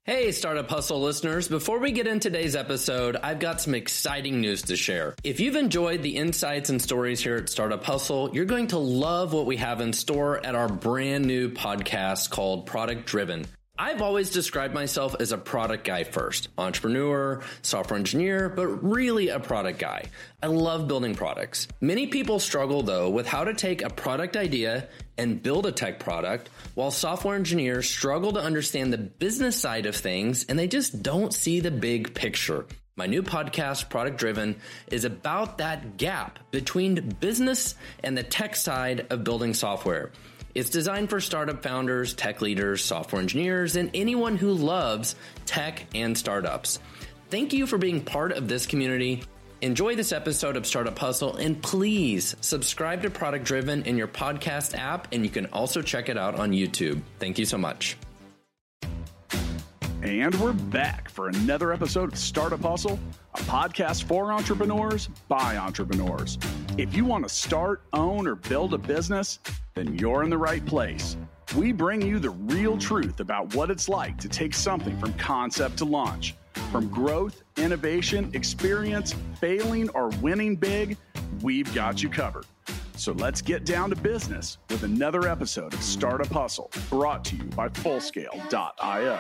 Hey, Startup Hustle listeners. Before we get into today's episode, I've got some exciting news to share. If you've enjoyed the insights and stories here at Startup Hustle, you're going to love what we have in store at our brand new podcast called Product Driven. I've always described myself as a product guy first, entrepreneur, software engineer, but really a product guy. I love building products. Many people struggle though with how to take a product idea and build a tech product, while software engineers struggle to understand the business side of things and they just don't see the big picture. My new podcast, Product Driven, is about that gap between business and the tech side of building software. It's designed for startup founders, tech leaders, software engineers, and anyone who loves tech and startups. Thank you for being part of this community. Enjoy this episode of Startup Hustle, and please subscribe to Product Driven in your podcast app, and you can also check it out on YouTube. Thank you so much. And we're back for another episode of Startup Hustle, a podcast for entrepreneurs by entrepreneurs. If you want to start, own, or build a business, then you're in the right place. We bring you the real truth about what it's like to take something from concept to launch. From growth, innovation, experience, failing, or winning big, we've got you covered. So let's get down to business with another episode of Startup Hustle, brought to you by Fullscale.io.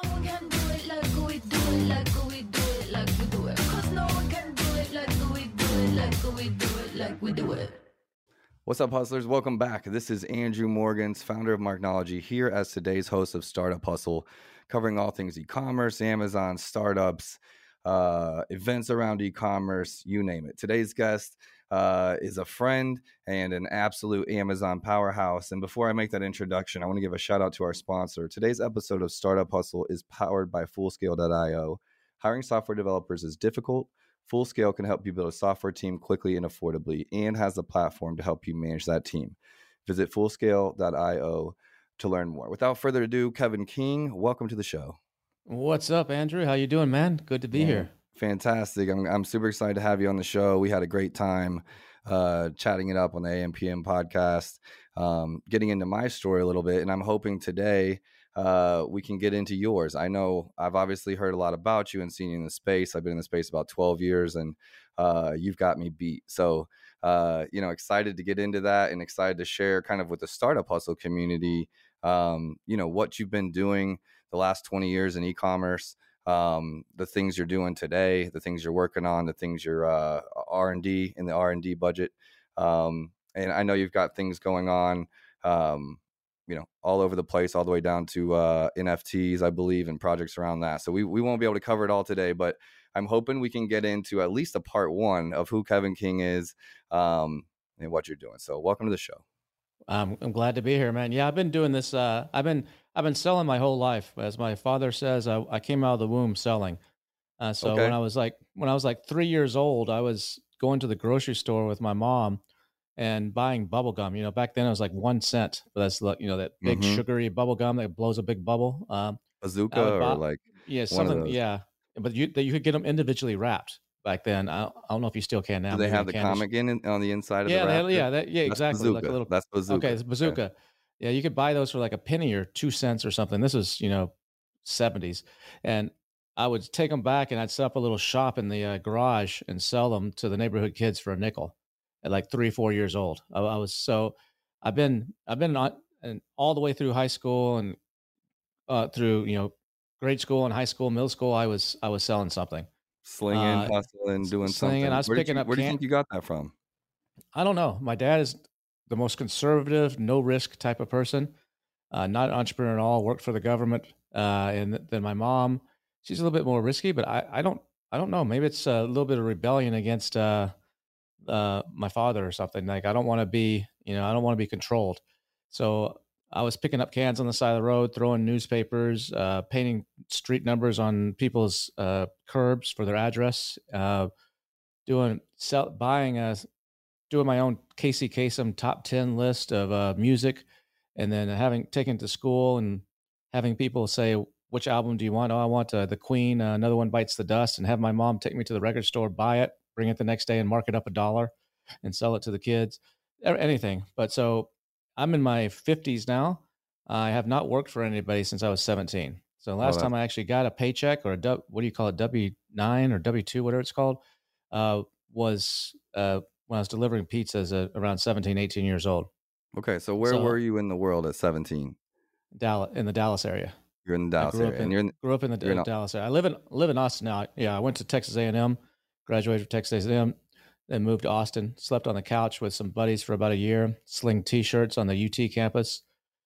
What's up, hustlers? Welcome back. This is Andrew Morgans, founder of Marknology, here as today's host of Startup Hustle, covering all things e-commerce, Amazon, startups, events around e-commerce, you name it. Today's guest is a friend and an absolute Amazon powerhouse. And before I make that introduction, I want to give a shout out to our sponsor. Today's episode of Startup Hustle is powered by Fullscale.io. Hiring software developers is difficult. Fullscale can help you build a software team quickly and affordably, and has the platform to help you manage that team. Visit Fullscale.io to learn more. Without further ado, Kevin King, welcome to the show. What's up, Andrew? How you doing, man? Good to be here. Fantastic. I'm super excited to have you on the show. We had a great time chatting it up on the AM/PM podcast, getting into my story a little bit, and I'm hoping today we can get into yours. I know I've obviously heard a lot about you and seen you in the space. I've been in the space about 12 years, and you've got me beat. So, excited to get into that and excited to share kind of with the Startup Hustle community, what you've been doing the last 20 years in e-commerce, the things you're doing today, the things you're working on, the things you're R&D in the R&D budget. And I know you've got things going on, all over the place, all the way down to NFTs, I believe, and projects around that. So we won't be able to cover it all today, but I'm hoping we can get into at least a part one of who Kevin King is and what you're doing. So welcome to the show. I'm glad to be here, man. Yeah, I've been doing this. I've been selling my whole life. As my father says, I came out of the womb selling. So when I was like 3 years old, I was going to the grocery store with my mom and buying bubble gum. Back then it was like 1 cent. But that's that big sugary bubble gum that blows a big bubble. Bazooka or like something. Yeah, but you could get them individually wrapped. Back then, I don't know if you still can now. Do they have the comic on the inside of the wrapper? Exactly. Like a little, that's Bazooka. Okay, it's Bazooka. Okay. Yeah, you could buy those for like a penny or 2 cents or something. This was 70s, and I would take them back and I'd set up a little shop in the garage and sell them to the neighborhood kids for a nickel at like 3-4 years old. I've been and all the way through high school and through grade school and high school, middle school. I was selling something. Slinging, hustling, doing something. I was picking up. Where do you think you got that from? I don't know. My dad is the most conservative, no risk type of person. Not an entrepreneur at all. Worked for the government. And then my mom, she's a little bit more risky. But I don't know. Maybe it's a little bit of rebellion against my father or something. Like I don't want to be controlled. So I was picking up cans on the side of the road, throwing newspapers, painting street numbers on people's curbs for their address, doing my own Casey Kasem top 10 list of music, and then taken to school and having people say, which album do you want? Oh, I want the Queen, Another One Bites the Dust, and have my mom take me to the record store, buy it, bring it the next day and mark it up $1 and sell it to the kids, anything. But so I'm in my 50s now. I have not worked for anybody since I was 17. So the last time I actually got a paycheck, or what do you call it, W-9 or W-2, whatever it's called, was when I was delivering pizzas around 17, 18 years old. Okay, so where were you in the world at 17? In the Dallas area. You're in the Dallas area. Grew up in the Dallas area. I live in Austin now. Yeah, I went to Texas A&M, graduated from Texas A&M, then moved to Austin. Slept on the couch with some buddies for about a year. Sling T-shirts on the UT campus.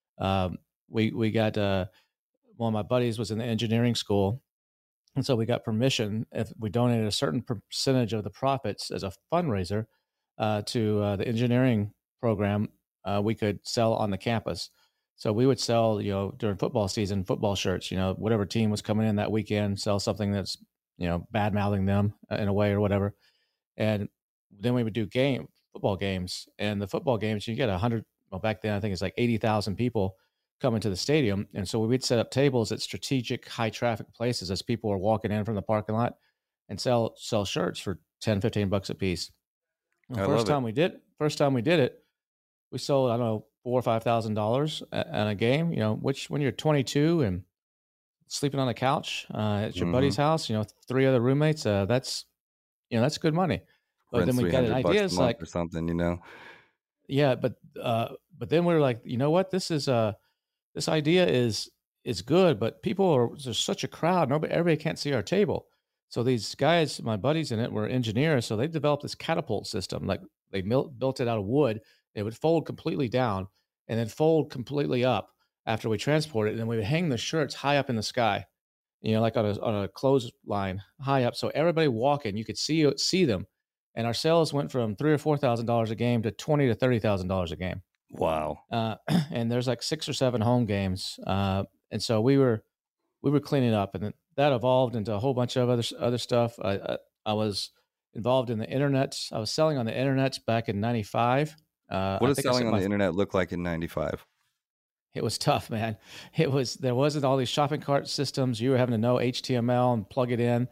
We got one of my buddies was in the engineering school, and so we got permission if we donated a certain percentage of the profits as a fundraiser to the engineering program, we could sell on the campus. So we would sell, during football season, football shirts, whatever team was coming in that weekend, sell something that's, bad mouthing them in a way or whatever. And then we would do football games, and the football games, you get 100, well, back then I think it's like 80,000 people coming to the stadium. And so we'd set up tables at strategic high traffic places as people were walking in from the parking lot and sell shirts for $10-15 a piece. First time we did it, we sold, I don't know, $4,000 or $5,000 at a game, which when you're 22 and sleeping on the couch at your buddy's house, 3 other roommates, that's good money. But then we got an idea, it's like, or something, Yeah. But then we were like, you know what, this idea is good, but there's such a crowd. Everybody can't see our table. So these guys, my buddies in it, were engineers. So they developed this catapult system. Like they built it out of wood. It would fold completely down and then fold completely up after we transport it. And then we would hang the shirts high up in the sky, like on a clothesline high up. So everybody walking, you could see them. And our sales went from $3,000 or $4,000 a game to $20,000 to $30,000 a game. Wow. And there's like 6 or 7 home games. And so we were cleaning up, and then that evolved into a whole bunch of other stuff. I was involved in the internet. I was selling on the internet back in 95. What does selling on the internet look like in 95? It was tough, man. There wasn't all these shopping cart systems. You were having to know HTML and plug it in.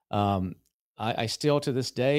I still, to this day,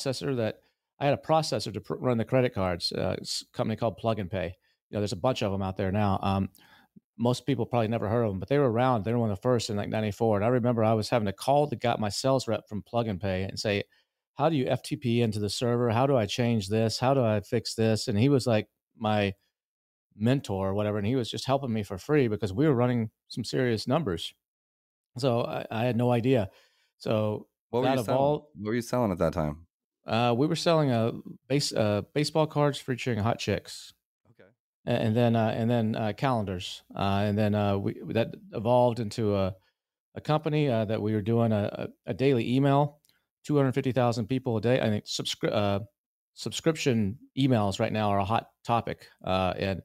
I had a processor to run the credit cards. It's a company called Plug and Pay. There's a bunch of them out there now. Most people probably never heard of them, but they were around. They were one of the first in like 94. And I remember I was having to call my sales rep from Plug and Pay and say, how do you FTP into the server? How do I change this? How do I fix this? And he was like my mentor or whatever. And he was just helping me for free because we were running some serious numbers. So I had no idea. So what were you selling at that time? We were selling baseball cards featuring hot chicks. Okay. And then calendars. And then that evolved into a company that we were doing a daily email, 250,000 people a day. I think subscription emails right now are a hot topic. And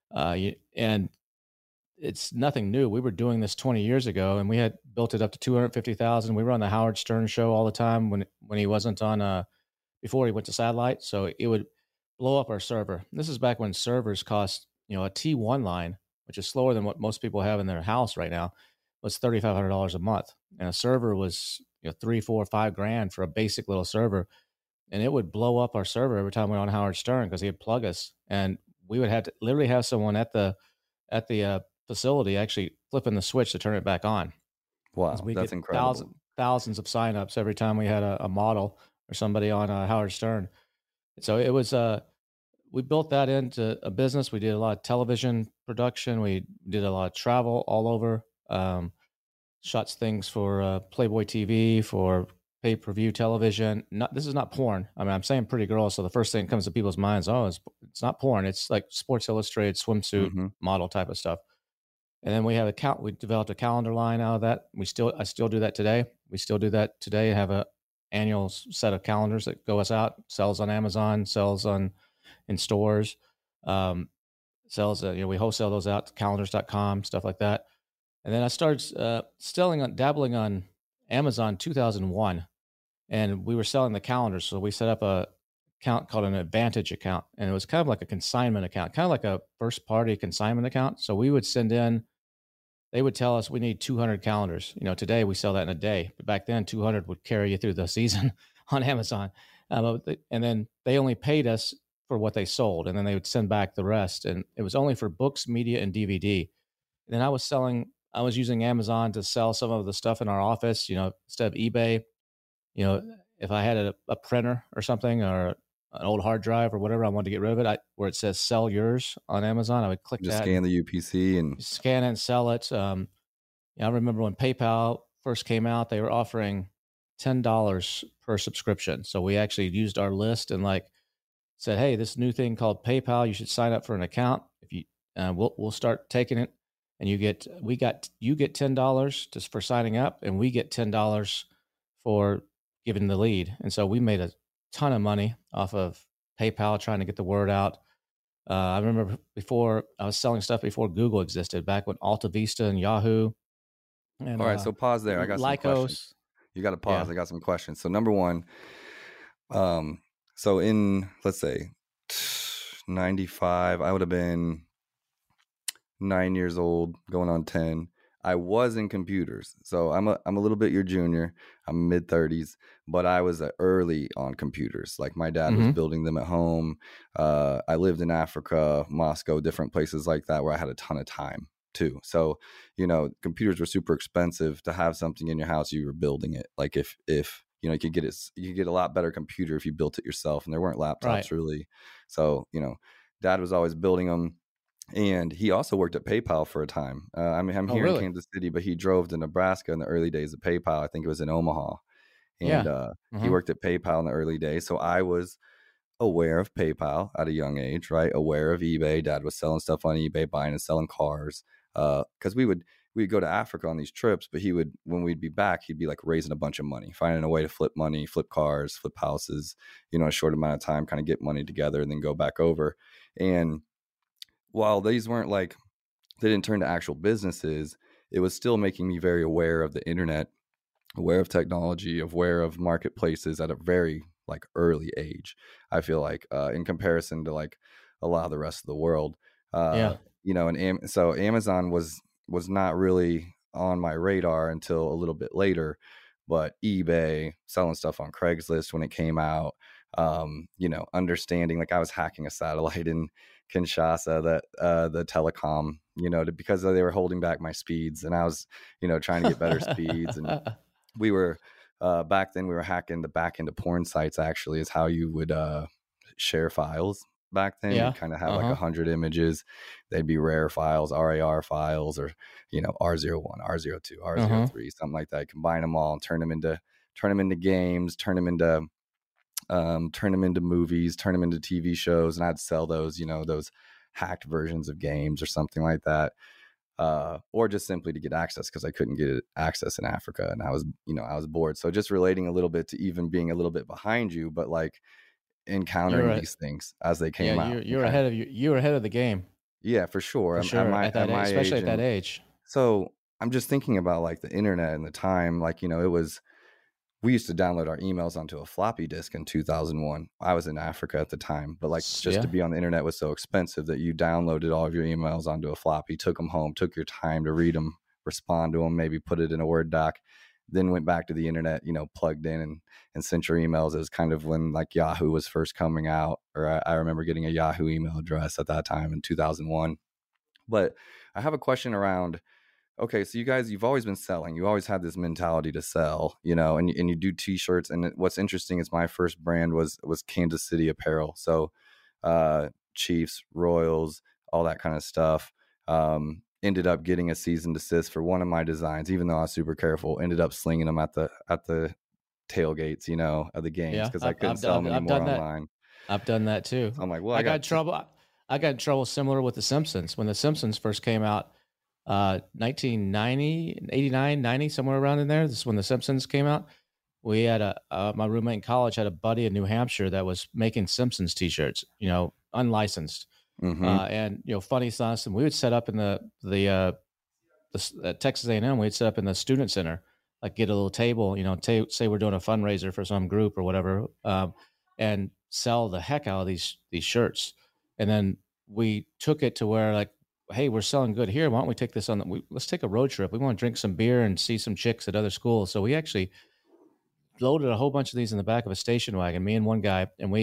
it's nothing new. We were doing this 20 years ago, and we had built it up to 250,000. We were on the Howard Stern show all the time when he wasn't on, before he went to satellite. So it would blow up our server. This is back when servers cost, a T1 line, which is slower than what most people have in their house right now, was $3,500 a month. And a server was, $3, $4, $5 for a basic little server. And it would blow up our server every time we were on Howard Stern because he'd plug us. And we would have to literally have someone at the facility actually flipping the switch to turn it back on. Wow, that's incredible. Thousands of signups every time we had a model or somebody on Howard Stern. So it was, we built that into a business. We did a lot of television production. We did a lot of travel all over, shot things for Playboy TV, for pay-per-view television. This is not porn. I mean, I'm saying pretty girls. So the first thing that comes to people's minds, it's not porn. It's like Sports Illustrated swimsuit model type of stuff. And then we developed a calendar line out of that. I still do that today. We still do that today. Have a annual set of calendars that go us out, sells on Amazon, sells in stores, sells, we wholesale those out to calendars.com, stuff like that. And then I started dabbling on Amazon 2001, and we were selling the calendars. So we set up a account called an Advantage account, and it was kind of like a consignment account, kind of like a first party consignment account. So we would send in, they would tell us we need 200 calendars. Today we sell that in a day, but back then 200 would carry you through the season on Amazon. And then they only paid us for what they sold, and then they would send back the rest. And it was only for books, media, and DVD. And then I was selling I was using Amazon to sell some of the stuff in our office, instead of eBay. If I had a printer or something, or an old hard drive or whatever, I wanted to get rid of it, where it says sell yours on Amazon, I would click Just that. scan the UPC and scan it and sell it. I remember when PayPal first came out, they were offering $10 per subscription. So we actually used our list and said, hey, this new thing called PayPal, you should sign up for an account. If you, we'll start taking it, and you get $10 just for signing up, and we get $10 for giving the lead. And so we made a ton of money off of PayPal trying to get the word out. I remember before I was selling stuff before Google existed, back when Alta Vista and Yahoo. And, all right, so pause there. I got some questions. You got to pause. Yeah. I got some questions. So number one, so in, let's say 95, I would have been 9 years old, going on 10. I was in computers. So I'm a little bit your junior. I'm mid 30s, but I was early on computers. Like my dad was building them at home. I lived in Africa, Moscow, different places like that where I had a ton of time too. So, computers were super expensive. To have something in your house, you were building it. Like if you could get a lot better computer if you built it yourself, and there weren't laptops really. So, Dad was always building them. And he also worked at PayPal for a time. I'm here in Kansas City, but he drove to Nebraska in the early days of PayPal. I think it was in Omaha. And he worked at PayPal in the early days. So I was aware of PayPal at a young age, right? Aware of eBay. Dad was selling stuff on eBay, buying and selling cars. Because we'd go to Africa on these trips, but when we'd be back, he'd be raising a bunch of money, finding a way to flip money, flip cars, flip houses, a short amount of time, kind of get money together and then go back over. And while these weren't they didn't turn to actual businesses, it was still making me very aware of the internet, aware of technology, aware of marketplaces at a very early age. I feel in comparison to a lot of the rest of the world. And so Amazon was not really on my radar until a little bit later, but eBay, selling stuff on Craigslist when it came out, understanding I was hacking a satellite in Kinshasa, that the telecom, because they were holding back my speeds, and I was, trying to get better speeds. And we were back then we were hacking the back end of porn sites. Actually, is how you would share files back then. You kind of have 100 images. They'd be rare files, RAR files, or R01, R02, R03, something like that. Combine them all and turn them into games, turn them into movies, turn them into TV shows, and I'd sell those, those hacked versions of games or something like that, or just simply to get access, because I couldn't get access in Africa, and I was bored. So just relating a little bit to even being a little bit behind you, but encountering these things as they came out. You're ahead of the game. Yeah, for sure. Especially at that age. So I'm just thinking about the internet and the time. We used to download our emails onto a floppy disk in 2001. I was in Africa at the time, but to be on the internet was so expensive that you downloaded all of your emails onto a floppy, took them home, took your time to read them, respond to them, maybe put it in a Word doc, then went back to the internet, plugged in and sent your emails. It was kind of when Yahoo was first coming out, or I remember getting a Yahoo email address at that time in 2001. But I have a question around, okay, so you guys, you've always been selling. You always had this mentality to sell, and you do T-shirts. And what's interesting is my first brand was Kansas City apparel. So Chiefs, Royals, all that kind of stuff. Ended up getting a cease and desist for one of my designs, even though I was super careful. Ended up slinging them at the tailgates, of the games, because I couldn't sell them anymore online. I've done that too. I'm like, well, I got in trouble similar with The Simpsons. When The Simpsons first came out, 1990, 89, 90, somewhere around in there. This is when The Simpsons came out. We had my roommate in college had a buddy in New Hampshire that was making Simpsons T-shirts, unlicensed. And funny stuff. And we would set up in the Texas A&M. We'd set up in the student center, get a little table, say we're doing a fundraiser for some group or whatever, and sell the heck out of these shirts. And then we took it to where hey, we're selling good here. Why don't we take this let's take a road trip. We want to drink some beer and see some chicks at other schools. So we actually loaded a whole bunch of these in the back of a station wagon, me and one guy, and we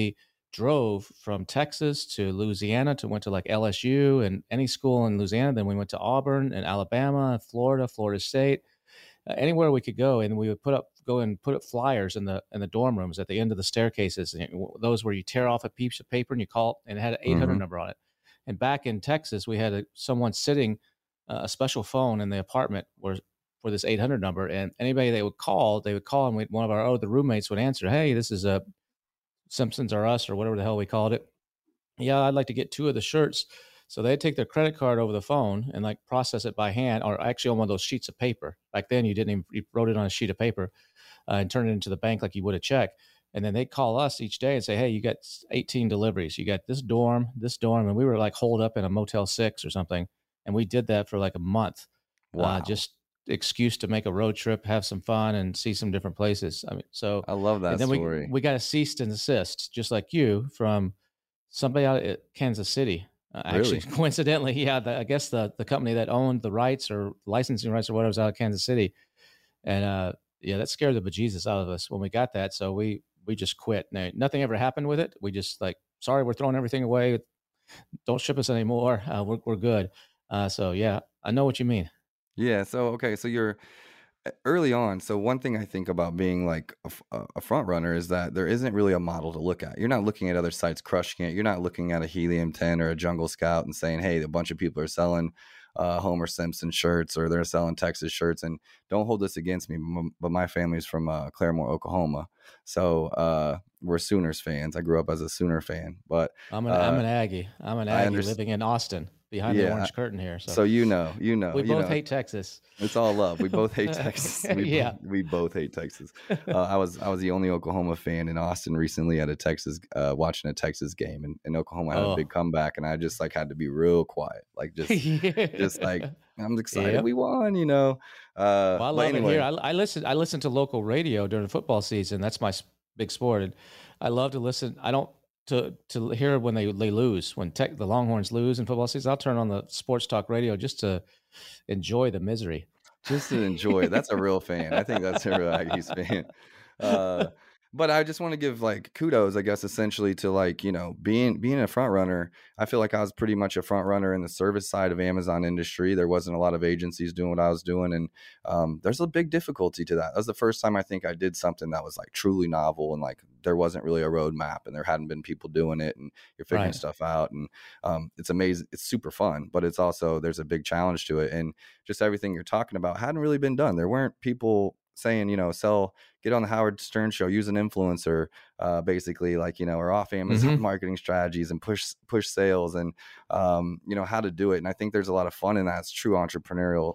drove from Texas to Louisiana went to like LSU and any school in Louisiana. Then we went to Auburn and Alabama, Florida State, anywhere we could go. And we would go and put up flyers in the dorm rooms at the end of the staircases. And those where you tear off a piece of paper and you call it, and it had an 800 number on it. And back in Texas, we had someone sitting a special phone in the apartment for this 800 number, and anybody they would call, and one of our other roommates would answer, "Hey, this is a Simpsons or Us or whatever the hell we called it. Yeah, I'd like to get 2 of the shirts." So they'd take their credit card over the phone and like process it by hand, or actually on one of those sheets of paper. Back then, you wrote it on a sheet of paper and turned it into the bank like you would a check. And then they'd call us each day and say, "Hey, you got 18 deliveries. You got this dorm. And we were like holed up in a Motel 6 or something. And we did that for like a month. Wow. Just excuse to make a road trip, have some fun, and see some different places. I mean, so I love that story. We got a cease and desist, just like you, from somebody out at Kansas City. Actually, coincidentally, yeah, I guess the company that owned the rights or licensing rights or whatever was out of Kansas City. And yeah, that scared the bejesus out of us when we got that. So we just quit. Now, nothing ever happened with it. We just like, sorry, we're throwing everything away. Don't ship us anymore. We're good. So yeah, I know what you mean. Yeah. So, okay. So you're early on. So one thing I think about being like a front runner is that there isn't really a model to look at. You're not looking at other sites crushing it. You're not looking at a Helium 10 or a Jungle Scout and saying, hey, a bunch of people are selling Homer Simpson shirts or they're selling Texas shirts. And don't hold this against me, but my family's from Claremore, Oklahoma. So we're Sooners fans. I grew up as a Sooner fan, but I'm an Aggie. I'm an Aggie living in Austin behind the orange curtain here. So you know, we both hate Texas. It's all love. We both hate Texas. We both hate Texas. I was the only Oklahoma fan in Austin recently at a Texas, watching a Texas game, and Oklahoma had a big comeback, and I just like had to be real quiet, like just like I'm excited we won, you know. Well, I love it here. I listen to local radio during the football season. That's my big sport, and I love to listen. I don't. To hear when they lose, when the Longhorns lose in football season, I'll turn on the sports talk radio just to enjoy the misery. Just to enjoy it. That's a real fan. I think that's a real Aggies fan. But I just want to give like kudos, I guess, essentially to like, you know, being a front runner. I feel like I was pretty much a front runner in the service side of Amazon industry. There wasn't a lot of agencies doing what I was doing. And there's a big difficulty to that. That was the first time I think I did something that was like truly novel, and like there wasn't really a roadmap and there hadn't been people doing it, and you're figuring stuff out. And it's amazing. It's super fun, but it's also, there's a big challenge to it. And just everything you're talking about hadn't really been done. There weren't people saying, you know, get on the Howard Stern show, use an influencer, basically, like, you know, or off Amazon marketing strategies and push sales, and you know, how to do it. And I think there's a lot of fun in that. It's true entrepreneurial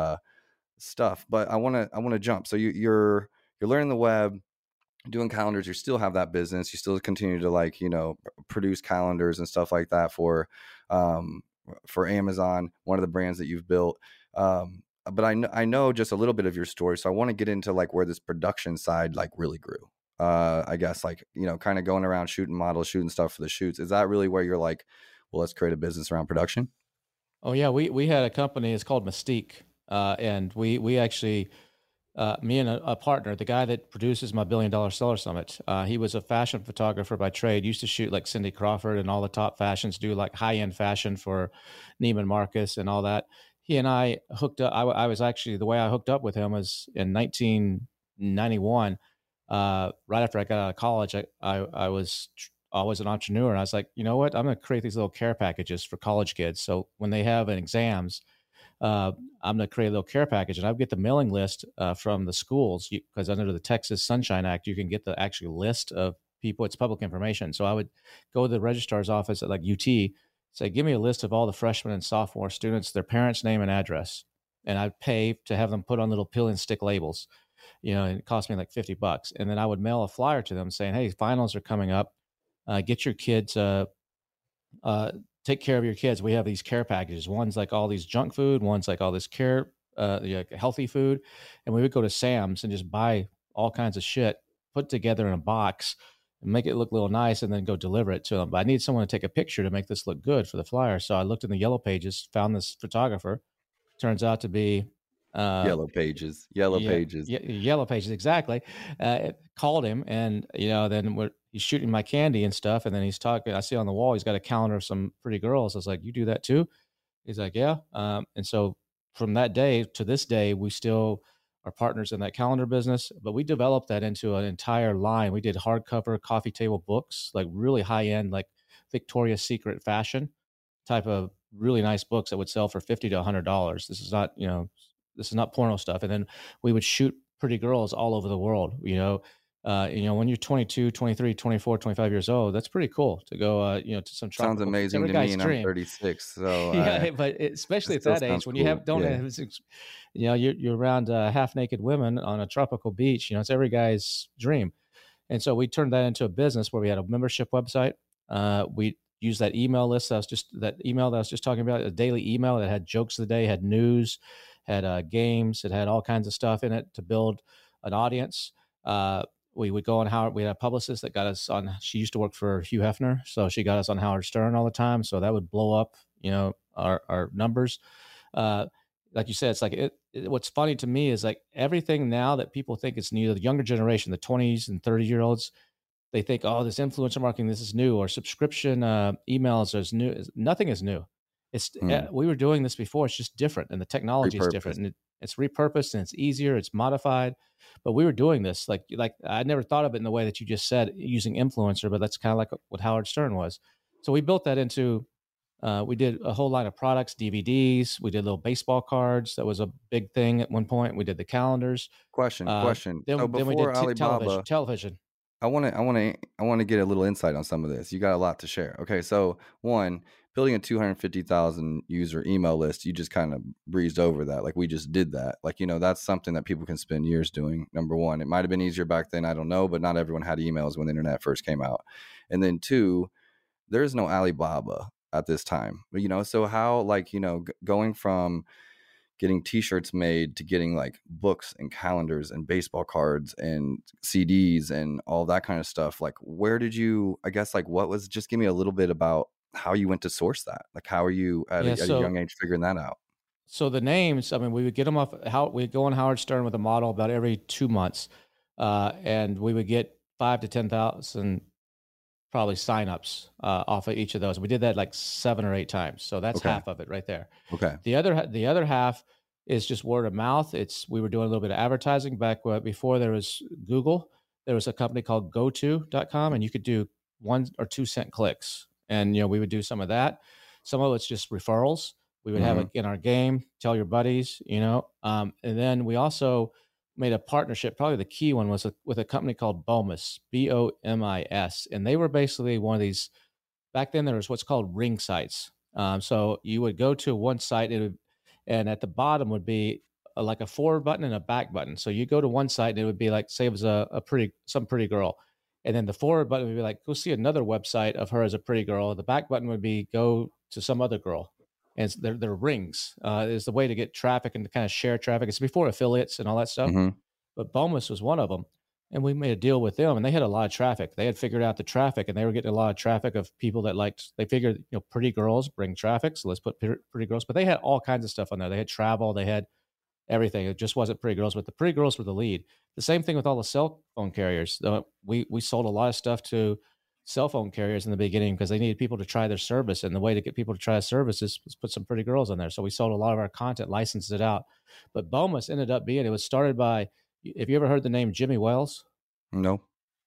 stuff. But I want to jump. So you're learning the web, doing calendars. You still have that business. You still continue to, like, you know, produce calendars and stuff like that for Amazon, one of the brands that you've built. But I know just a little bit of your story, so I want to get into like where this production side like really grew. I guess, like, you know, kind of going around shooting models, shooting stuff for the shoots. Is that really where you're like, well, let's create a business around production? Oh yeah, we had a company. It's called Mystique, and we actually, me and a partner, the guy that produces my $1 Billion Seller Summit, he was a fashion photographer by trade. Used to shoot like Cindy Crawford and all the top fashions, do like high end fashion for Neiman Marcus and all that. He and I hooked up. I was actually, the way I hooked up with him was in 1991. Right after I got out of college, I was always an entrepreneur. And I was like, you know what? I'm going to create these little care packages for college kids. So when they have exams, I'm going to create a little care package, and I'll get the mailing list from the schools, because under the Texas Sunshine Act, you can get the actual list of people. It's public information. So I would go to the registrar's office at like UT, say, give me a list of all the freshmen and sophomore students, their parents' name and address. And I'd pay to have them put on little peel and stick labels, you know, and it cost me like $50. And then I would mail a flyer to them saying, hey, finals are coming up. Get your kids, take care of your kids. We have these care packages. One's like all these junk food. One's like all this care, like healthy food. And we would go to Sam's and just buy all kinds of shit, put together in a box, and make it look a little nice, and then go deliver it to them. But I need someone to take a picture to make this look good for the flyer. So I looked in the Yellow Pages, found this photographer. Turns out to be Yellow Pages, Yellow Pages, exactly. Called him, and you know, then he's shooting my candy and stuff. And then he's talking, I see on the wall, he's got a calendar of some pretty girls. I was like, you do that too? He's like, yeah. And so from that day to this day, we still are partners in that calendar business, but we developed that into an entire line. We did hardcover coffee table books, like really high end, like Victoria's Secret fashion type of really nice books that would sell for $50 to $100. This is not, this is not porno stuff. And then we would shoot pretty girls all over the world, when you're 22, 23, 24, 25 years old, that's pretty cool to go, to some tropical. Sounds amazing to me, and I'm 36. So yeah, but especially at that age, when you you're around half naked women on a tropical beach, it's every guy's dream. And so we turned that into a business where we had a membership website. We used that email list. That email that I was just talking about, a daily email that had jokes of the day, had news, had games, it had all kinds of stuff in it to build an audience. We would go on Howard. We had a publicist that got us on. She used to work for Hugh Hefner, so she got us on Howard Stern all the time. So that would blow up, our numbers. Like you said, it's like what's funny to me is like everything now that people think it's new. The younger generation, the 20s and 30-year-olds, they think, oh, this influencer marketing, this is new, or subscription emails is new. Nothing is new. We were doing this before. It's just different, and the technology is different, and it's repurposed and it's easier. It's modified, but we were doing this like I never thought of it in the way that you just said, using influencer, but that's kind of like what Howard Stern was. So we built that into. We did a whole line of products, DVDs. We did little baseball cards. That was a big thing at one point. We did the calendars. Question. Then we did Alibaba, television. I want to get a little insight on some of this. You got a lot to share. Okay, so one, building a 250,000 user email list, you just kind of breezed over that. Like we just did that. Like, that's something that people can spend years doing. Number one, it might have been easier back then. I don't know, but not everyone had emails when the internet first came out. And then two, there's no Alibaba at this time. So how, going from getting t-shirts made to getting like books and calendars and baseball cards and CDs and all that kind of stuff, like where did you, just give me a little bit about how you went to source that. Like how are you at a young age figuring that out? So the names, we would get them off we'd go on Howard Stern with a model about every 2 months. And we would get 5,000 to 10,000 probably signups off of each of those. We did that like 7 or 8 times. So that's half of it right there. Okay. The other half is just word of mouth. We were doing a little bit of advertising back before there was Google. There was a company called goto.com, and you could do 1 or 2 cent clicks. And, we would do some of that. Some of it's just referrals. We would have it in our game, tell your buddies, and then we also made a partnership. Probably the key one was with a company called Bomis, BOMIS. And they were basically one of these, back then there was what's called ring sites. So you would go to one site and at the bottom would be like a forward button and a back button. So you go to one site and it would be like, say it was some pretty girl. And then the forward button would be like, go see another website of her as a pretty girl. The back button would be go to some other girl. And they're rings. Is the way to get traffic and to kind of share traffic. It's before affiliates and all that stuff. But Bomis was one of them. And we made a deal with them, and they had a lot of traffic. They had figured out the traffic, and they were getting a lot of traffic of people that they figured, pretty girls bring traffic. So let's put pretty girls. But they had all kinds of stuff on there. They had travel. They had everything. It just wasn't pretty girls, but the pretty girls were the lead. The same thing with all the cell phone carriers. We sold a lot of stuff to cell phone carriers in the beginning because they needed people to try their service. And the way to get people to try a service is put some pretty girls on there. So we sold a lot of our content, licensed it out. But Bomis ended up it was started by, have you ever heard the name Jimmy Wales? No.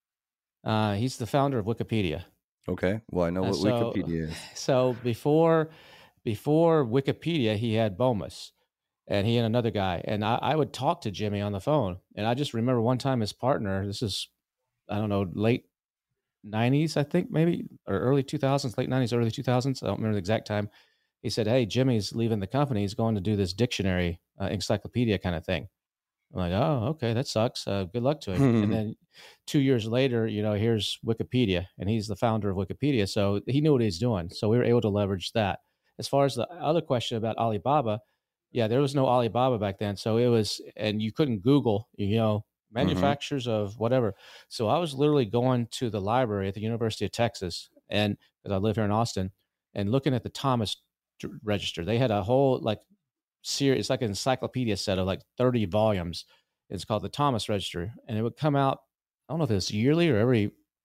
He's the founder of Wikipedia. Okay. Well, I know what Wikipedia is. So before Wikipedia, he had Bomis. And he and another guy. And I would talk to Jimmy on the phone. And I just remember one time his partner, this is, I don't know, late 90s, I think maybe, or early 2000s, late 90s, early 2000s. I don't remember the exact time. He said, hey, Jimmy's leaving the company. He's going to do this dictionary, encyclopedia kind of thing. I'm like, oh, okay, that sucks. Good luck to him. And then 2 years later, here's Wikipedia, and he's the founder of Wikipedia. So he knew what he's doing. So we were able to leverage that. As far as the other question about Alibaba, yeah, there was no Alibaba back then. So it was, and you couldn't Google, manufacturers of whatever. So I was literally going to the library at the University of Texas, and because I live here in Austin, and looking at the Thomas Register. They had a whole series, it's like an encyclopedia set of 30 volumes. It's called the Thomas Register, and it would come out, I don't know if it's yearly or every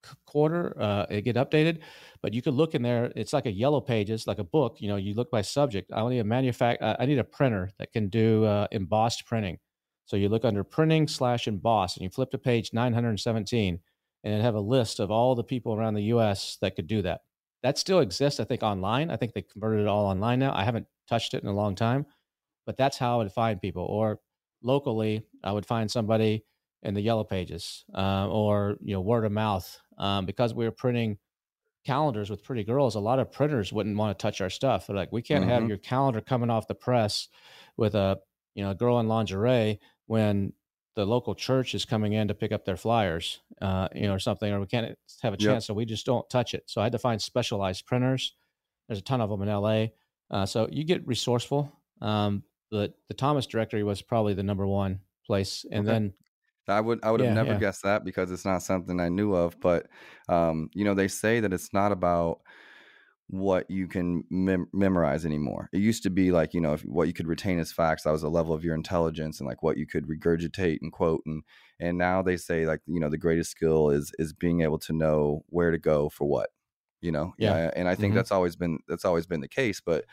quarter. It get updated, but you could look in there. It's like a yellow pages, like a book. You look by subject. I need I need a printer that can do embossed printing. So you look under printing/emboss, and you flip to page 917, and it have a list of all the people around the U.S. that could do that. That still exists, I think, online. I think they converted it all online now. I haven't touched it in a long time, but that's how I would find people. Or locally, I would find somebody in the yellow pages, or word of mouth. Because we were printing calendars with pretty girls, a lot of printers wouldn't want to touch our stuff. They're like, we can't have your calendar coming off the press with a girl in lingerie when the local church is coming in to pick up their flyers, or something, or we can't have a chance. So we just don't touch it. So I had to find specialized printers. There's a ton of them in LA. So you get resourceful. But the Thomas Directory was probably the number one place. And then I would have never guessed that, because it's not something I knew of. But they say that it's not about what you can memorize anymore. It used to be like, what you could retain as facts, that was a level of your intelligence, and like what you could regurgitate and quote. And now they say, like, the greatest skill is being able to know where to go for what, and I think that's always been the case. But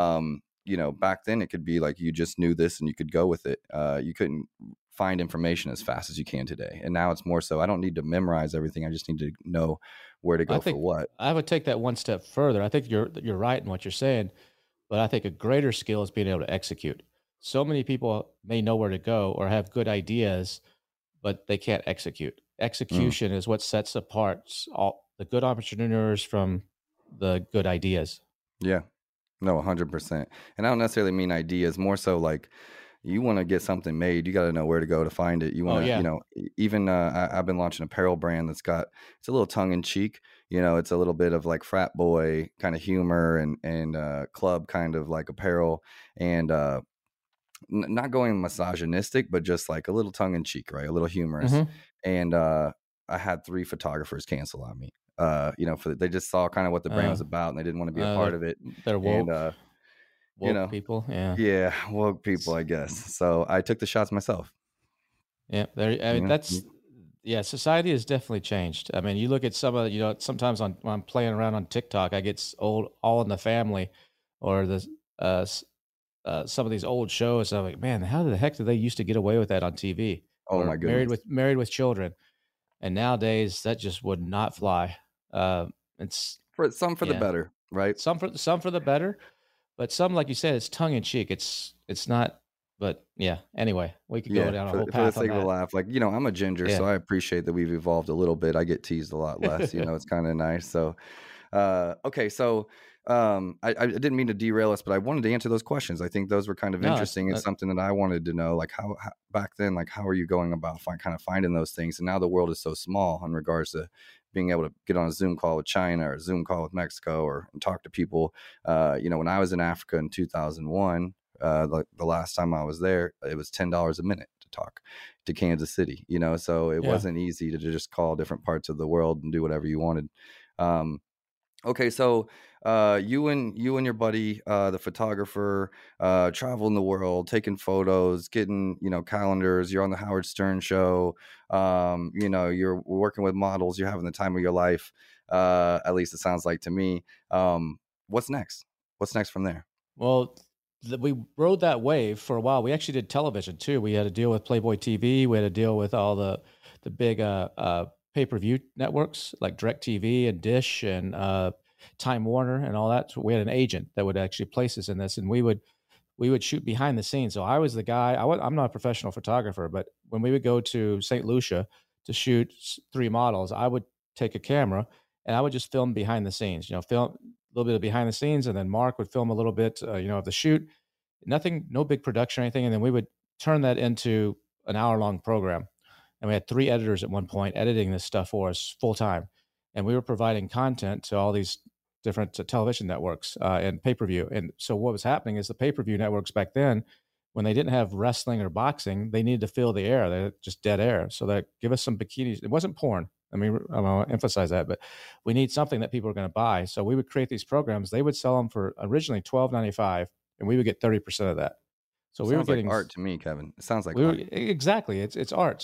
back then it could be like you just knew this and you could go with it. You couldn't find information as fast as you can today. And now it's more so, I don't need to memorize everything. I just need to know where to go for what. I would take that one step further. I think you're right in what you're saying, but I think a greater skill is being able to execute. So many people may know where to go or have good ideas, but they can't execute. Execution is what sets apart all the good entrepreneurs from the good ideas. Yeah, no, 100%. And I don't necessarily mean ideas, more so like, you want to get something made, you got to know where to go to find it. You want to, even I've been launching an apparel brand it's a little tongue in cheek. It's a little bit of like frat boy kind of humor and club kind of like apparel, and not going misogynistic, but just like a little tongue in cheek, right? A little humorous. And I had 3 photographers cancel on me. They just saw kind of what the brand was about, and they didn't want to be a part of it. They're woke. And, woke people, woke people, I guess. So I took the shots myself. Yeah, society has definitely changed. I mean, you look at some of sometimes when I'm playing around on TikTok, I get old All in the Family, or some of these old shows. I'm like, man, how the heck did they used to get away with that on TV? Oh my goodness, Married with Children, and nowadays that just would not fly. It's for the better, right? Some for the better. But some, like you said, it's tongue in cheek. It's not, but yeah. Anyway, we could go down a whole path. For the sake of a laugh, like, I'm a ginger, so I appreciate that we've evolved a little bit. I get teased a lot less, it's kind of nice. So, okay. So, I didn't mean to derail us, but I wanted to answer those questions. I think those were kind of interesting. It's something that I wanted to know, like how back then, like how are you going about kind of finding those things? And now the world is so small in regards to being able to get on a Zoom call with China or a Zoom call with Mexico or talk to people. When I was in Africa in 2001, the last time I was there, it was $10 a minute to talk to Kansas City, so it wasn't easy to just call different parts of the world and do whatever you wanted. Okay, so you and your buddy, the photographer, traveling the world, taking photos, getting calendars. You're on the Howard Stern show. You're working with models. You're having the time of your life. At least it sounds like to me. What's next? What's next from there? Well, we rode that wave for a while. We actually did television too. We had to deal with Playboy TV. We had to deal with all the big pay-per-view networks like DirecTV and Dish and Time Warner and all that. So we had an agent that would actually place us in this, and we would shoot behind the scenes. So I was the guy. I'm not a professional photographer, but when we would go to St. Lucia to shoot 3 models, I would take a camera and I would just film behind the scenes. Film a little bit of behind the scenes, and then Mark would film a little bit, of the shoot. No big production or anything, and then we would turn that into an hour-long program. And we had 3 editors at one point editing this stuff for us full time. And we were providing content to all these different television networks and pay-per-view. And so what was happening is the pay-per-view networks back then, when they didn't have wrestling or boxing, they needed to fill the air. They're just dead air. So they give us some bikinis. It wasn't porn. I mean, I want to emphasize that, but we need something that people are going to buy. So we would create these programs. They would sell them for originally $12.95, and we would get 30% of that. So we were getting like art to me, Kevin. It sounds like art. Exactly. It's art.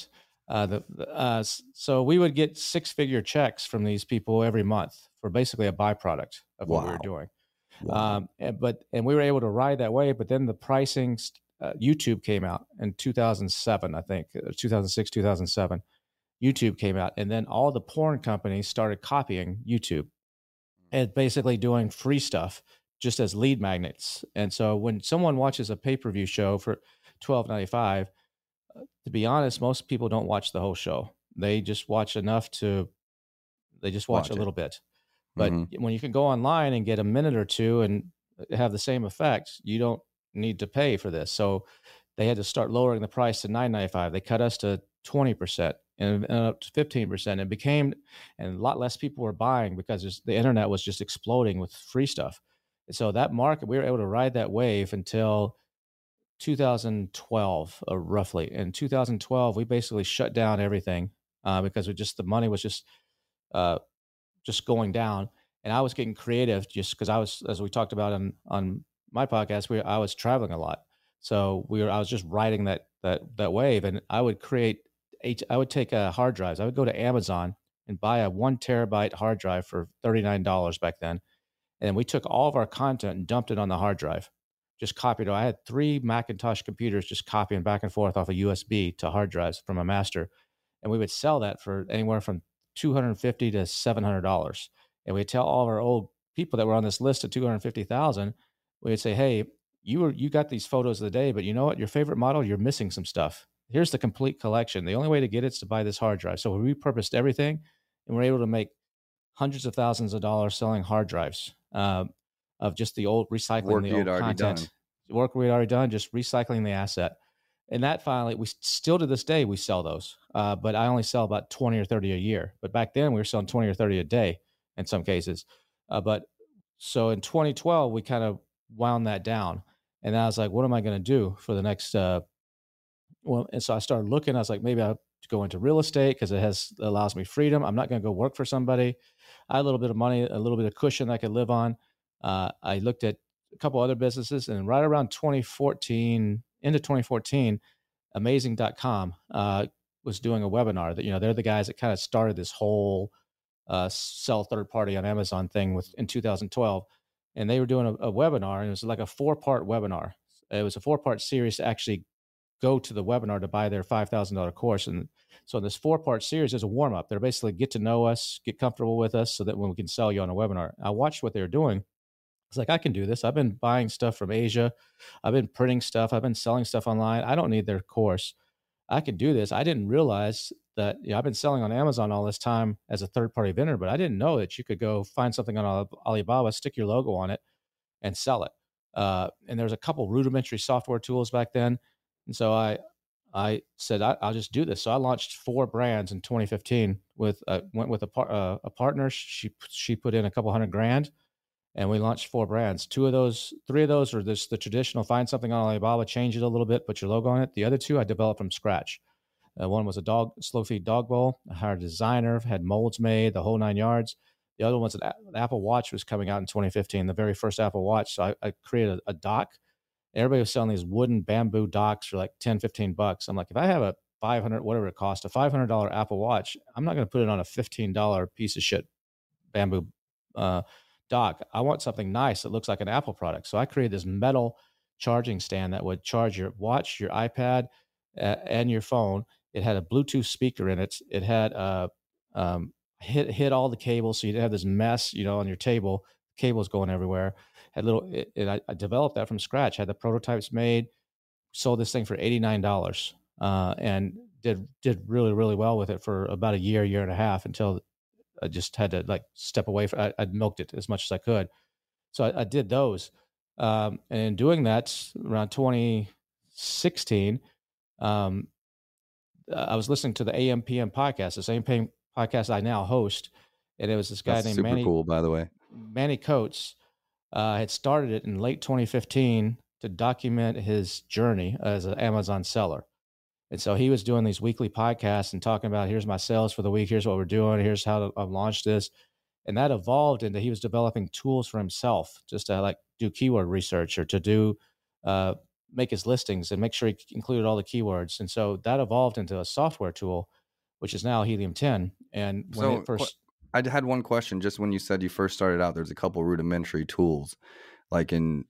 So we would get 6-figure checks from these people every month for basically a byproduct of what we were doing. Wow. And we were able to ride that wave, but then the pricing, YouTube came out in 2007, I think, 2006, 2007. YouTube came out, and then all the porn companies started copying YouTube and basically doing free stuff just as lead magnets. And so when someone watches a pay-per-view show for $12.95, to be honest, most people don't watch the whole show. They just watch enough they just watch a little bit. But when you can go online and get a minute or two and have the same effect, you don't need to pay for this. So they had to start lowering the price to $9.95. They cut us to 20% and up to 15%. It became, and a lot less people were buying because the internet was just exploding with free stuff. And so that market, we were able to ride that wave until 2012, roughly. In 2012, we basically shut down everything because the money was just going down. And I was getting creative just because I was, as we talked about on my podcast, I was traveling a lot. So I was just riding that wave, and I would take hard drives. I would go to Amazon and buy a 1 terabyte hard drive for $39 back then. And we took all of our content and dumped it on the hard drive, just copied it. I had 3 Macintosh computers just copying back and forth off a USB to hard drives from a master. And we would sell that for anywhere from $250 to $700. And we'd tell all of our old people that were on this list of 250,000, we'd say, hey, you got these photos of the day, but you know what? Your favorite model, you're missing some stuff. Here's the complete collection. The only way to get it is to buy this hard drive. So we repurposed everything, and we're able to make hundreds of thousands of dollars selling hard drives of just the old recycling, the old content. Work we had already done, just recycling the asset. And that finally, we still to this day, we sell those. But I only sell about 20 or 30 a year. But back then we were selling 20 or 30 a day in some cases. So in 2012, we kind of wound that down. And I was like, what am I going to do for the next, and so I started looking, I was like, maybe I'll go into real estate because it allows me freedom. I'm not going to go work for somebody. I had a little bit of money, a little bit of cushion I could live on. I looked at a couple other businesses, and right around 2014, into 2014, Amazing.com was doing a webinar that, they're the guys that kind of started this whole sell third party on Amazon thing in 2012. And they were doing a webinar, and it was like a 4-part webinar. It was a 4-part series to actually go to the webinar to buy their $5,000 course. And so in this 4-part series, there's a warm up. They're basically get to know us, get comfortable with us so that when we can sell you on a webinar. I watched what they were doing. It's like, I can do this. I've been buying stuff from Asia. I've been printing stuff. I've been selling stuff online. I don't need their course. I can do this. I didn't realize that I've been selling on Amazon all this time as a third-party vendor, but I didn't know that you could go find something on Alibaba, stick your logo on it, and sell it. And there's a couple rudimentary software tools back then. And so I said, I'll just do this. So I launched 4 brands in 2015 went with a partner. She put in a couple $100,000. And we launched 4 brands. 3 of those are the traditional, find something on Alibaba, change it a little bit, put your logo on it. The other 2 I developed from scratch. One was a slow feed dog bowl. I hired a designer, had molds made, the whole 9 yards. The other one was an Apple Watch was coming out in 2015, the very first Apple Watch. So I created a dock. Everybody was selling these wooden bamboo docks for like $10, $15. I'm like, if I have a $500, whatever it costs, a $500 Apple Watch, I'm not going to put it on a $15 piece of shit bamboo dock. I want something nice that looks like an Apple product. So I created this metal charging stand that would charge your watch, your iPad, and your phone. It had a Bluetooth speaker in it. It had hit all the cables, so you didn't have this mess, on your table. Cables going everywhere. I developed that from scratch. Had the prototypes made. Sold this thing for $89, and did really, really well with it for about a year and a half until I just had to step away. I milked it as much as I could. So I did those. And in doing that around 2016, I was listening to the AM/PM podcast, the same podcast I now host. And it was this guy named super cool, by the way. Manny Coates had started it in late 2015 to document his journey as an Amazon seller. And so he was doing these weekly podcasts and talking about, here's my sales for the week. Here's what we're doing. Here's how I've launched this. And that evolved into, he was developing tools for himself just to do keyword research or to do, make his listings and make sure he included all the keywords. And so that evolved into a software tool. which is now helium-10. And when it first, I had one question. Just when you said you first started out, there's a couple rudimentary tools, like in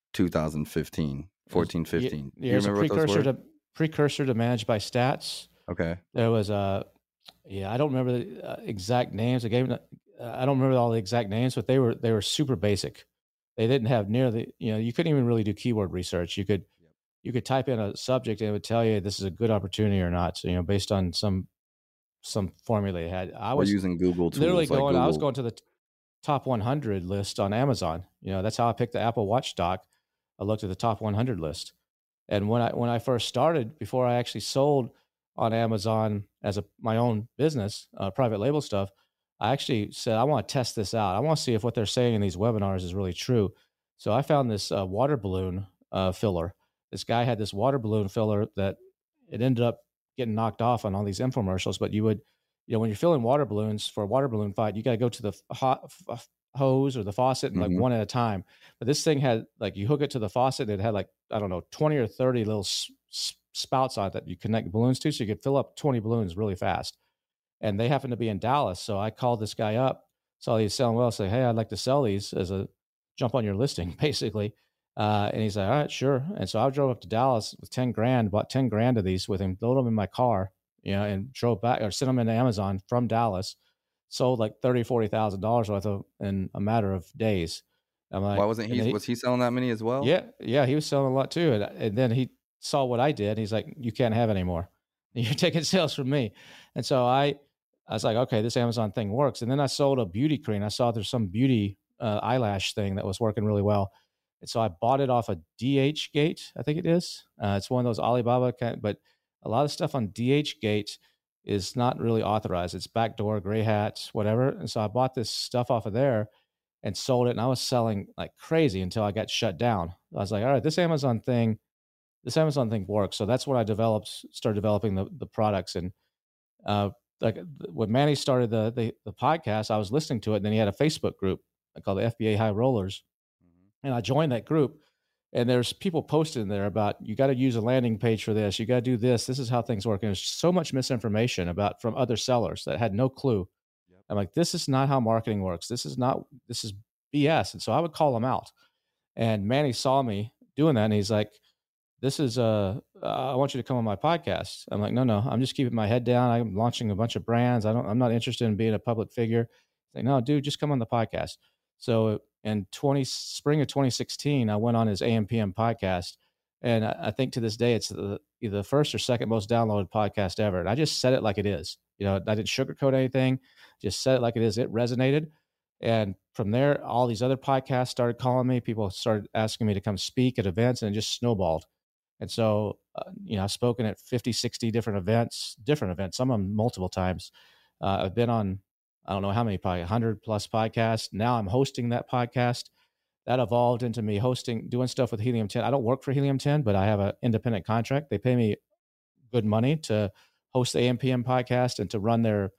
2015, 14, 15. Yeah, there's a precursor to Managed by Stats. Okay. There was I don't remember the exact names. I don't remember all the exact names, but they were super basic. They didn't have near the, you couldn't even really do keyword research. You could type in a subject and it would tell you this is a good opportunity or not. So, based on some formula they had. I was using Google tools. Literally going. I was going to the top 100 list on Amazon. That's how I picked the Apple Watch stock. I looked at the top 100 list, and when I first started, before I actually sold on Amazon as my own business, private label stuff, I actually said I want to test this out. I want to see if what they're saying in these webinars is really true. So I found this water balloon filler. This guy had this water balloon filler that it ended up getting knocked off on all these infomercials. But you would, when you're filling water balloons for a water balloon fight, you got to go to the hose or the faucet and like one at a time. But this thing had you hook it to the faucet, and it had 20 or 30 little spouts on it that you connect balloons to, so you could fill up 20 balloons really fast. And they happened to be in Dallas, so I called this guy up, saw he was selling well, say, hey, I'd like to sell these as a jump on your listing, basically. And he's like, all right, sure. And so I drove up to Dallas with 10 grand, bought 10 grand of these with him, loaded them in my car, and drove back or sent them into Amazon from Dallas, sold like $30,000, $40,000 worth of in a matter of days. I'm like, why wasn't was he selling that many as well? Yeah, he was selling a lot too. And then he saw what I did. He's like, you can't have any more. You're taking sales from me. And so I was like, okay, this Amazon thing works. And then I sold a beauty cream. I saw there's some beauty eyelash thing that was working really well. And so I bought it off of DHgate, I think it is. It's one of those Alibaba but a lot of stuff on DHgate is not really authorized. It's backdoor, gray hats, whatever. And so I bought this stuff off of there and sold it. And I was selling like crazy until I got shut down. I was like, all right, this Amazon thing works. So that's what I started developing the products. And when Manny started the podcast, I was listening to it. And then he had a Facebook group called the FBA High Rollers. And I joined that group, and there's people posted in there about, you got to use a landing page for this. You got to do this. This is how things work. And there's so much misinformation from other sellers that had no clue. Yep. I'm like, this is not how marketing works. This is BS. And so I would call them out, and Manny saw me doing that. And he's like, this is I want you to come on my podcast. I'm like, no, I'm just keeping my head down. I'm launching a bunch of brands. I'm not interested in being a public figure. He's like, no, dude, just come on the podcast. So in spring of 2016, I went on his AM/PM podcast, and I think to this day it's either the first or second most downloaded podcast ever. And I just said it like it is. I didn't sugarcoat anything, just said it like it is. It resonated, and from there, all these other podcasts started calling me. People started asking me to come speak at events, and it just snowballed. And so, I've spoken at 50, 60 different events, some of them multiple times. I've been on, I don't know how many, probably 100 plus podcasts. Now I'm hosting that podcast. That evolved into me doing stuff with Helium-10. I don't work for Helium-10, but I have an independent contract. They pay me good money to host the AM/PM podcast and to run their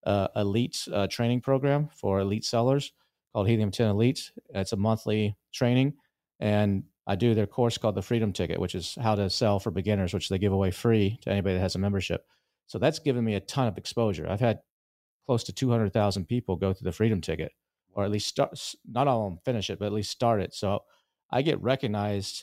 elite training program for elite sellers called Helium-10 Elite. It's a monthly training, and I do their course called the Freedom Ticket, which is how to sell for beginners, which they give away free to anybody that has a membership. So that's given me a ton of exposure. I've had close to 200,000 people go through the Freedom Ticket, or at least start, not all of them finish it, but at least start it. So I get recognized,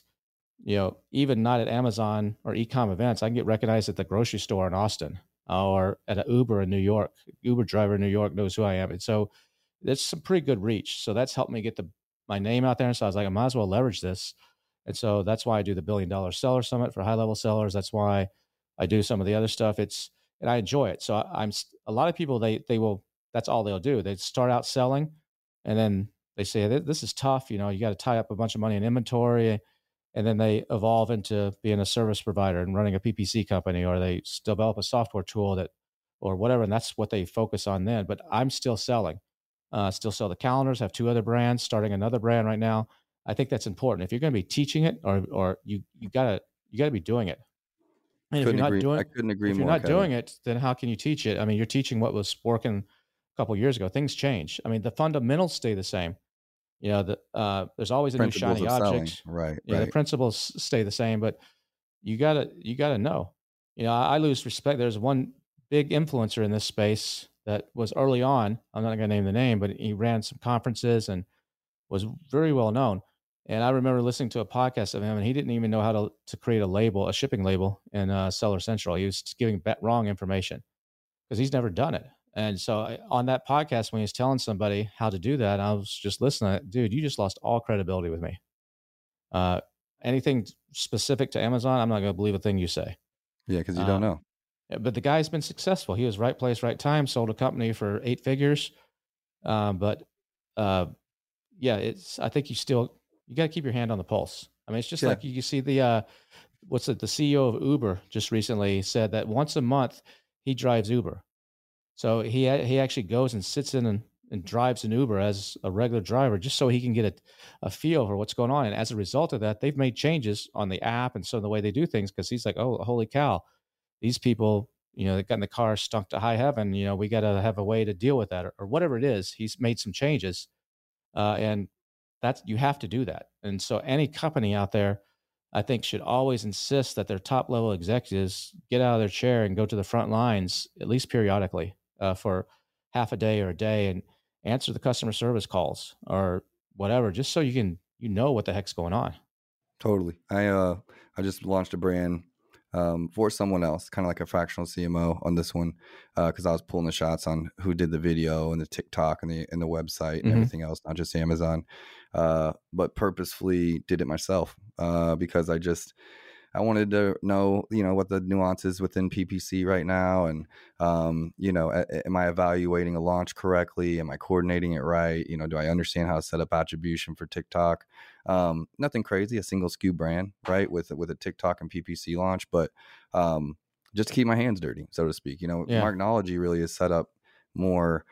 even not at Amazon or e-com events, I can get recognized at the grocery store in Austin or at an Uber in New York. Uber driver in New York knows who I am. And so it's some pretty good reach. So that's helped me get my name out there. And so I was like, I might as well leverage this. And so that's why I do the $1 Billion Seller Summit for high level sellers. That's why I do some of the other stuff. And I enjoy it. So a lot of people, they will, that's all they'll do. They start out selling, and then they say, this is tough. You got to tie up a bunch of money in inventory. And then they evolve into being a service provider and running a PPC company, or they develop a software tool or whatever. And that's what they focus on then. But I'm still selling, still sell the calendars, have 2 other brands, starting another brand right now. I think that's important. If you're going to be teaching it, or you gotta be doing it. And I couldn't agree more. If you're not doing it, then how can you teach it? I mean, you're teaching what was working a couple of years ago. Things change. I mean, the fundamentals stay the same. There's always a new shiny object. Right. The principles stay the same, but you gotta know. I lose respect. There's one big influencer in this space that was early on. I'm not going to name the name, but he ran some conferences and was very well known. And I remember listening to a podcast of him, and he didn't even know how to create a label, a shipping label in Seller Central. He was just giving wrong information because he's never done it. And so on that podcast, when he was telling somebody how to do that, I was just listening. Dude, you just lost all credibility with me. Anything specific to Amazon, I'm not going to believe a thing you say. Yeah, because you don't know. But the guy's been successful. He was right place, right time, sold a company for 8 figures. Yeah, I think you got to keep your hand on the pulse. I mean, it's just like you see the CEO of Uber just recently said that once a month he drives Uber. So he actually goes and sits in and drives an Uber as a regular driver just so he can get a feel for what's going on. And as a result of that, they've made changes on the app and so the way they do things, because he's like, oh, holy cow, these people, they got in the car stunk to high heaven. We got to have a way to deal with that or whatever it is. He's made some changes. And you have to do that. And so any company out there, I think, should always insist that their top level executives get out of their chair and go to the front lines, at least periodically, for half a day or a day, and answer the customer service calls or whatever, just so you know what the heck's going on. Totally. I just launched a brand for someone else, kind of like a fractional CMO on this one, because I was pulling the shots on who did the video and the TikTok and the website and everything else, not just Amazon, but purposefully did it myself because I wanted to know, what the nuances within PPC right now. And, am I evaluating a launch correctly? Am I coordinating it right? Do I understand how to set up attribution for TikTok? Nothing crazy, a single SKU brand, right? With a TikTok and PPC launch, but just to keep my hands dirty, so to speak. Marknology really is set up more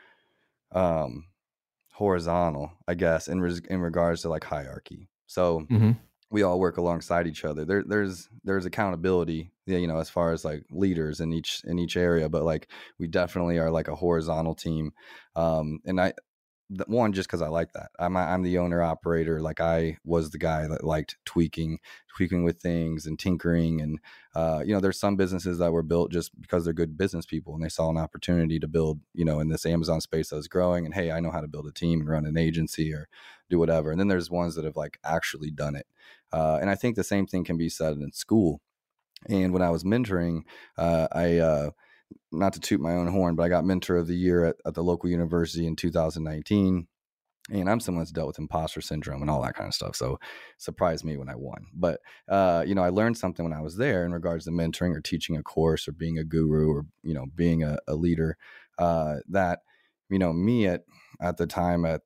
horizontal, I guess, in regards to like hierarchy. So we all work alongside each other. There's accountability, as far as like leaders in each area, but like we definitely are like a horizontal team. And one, just because I like that. I'm the owner operator. Like I was the guy that liked tweaking with things and tinkering. And there's some businesses that were built just because they're good business people and they saw an opportunity to build, in this Amazon space that was growing. And hey, I know how to build a team and run an agency or do whatever. And then there's ones that have like actually done it. And I think the same thing can be said in school. And when I was mentoring, I not to toot my own horn, but I got Mentor of the Year at the local university in 2019. And I'm someone that's dealt with imposter syndrome and all that kind of stuff. So surprised me when I won. But, I learned something when I was there in regards to mentoring or teaching a course or being a guru or, being a leader that, me at the time at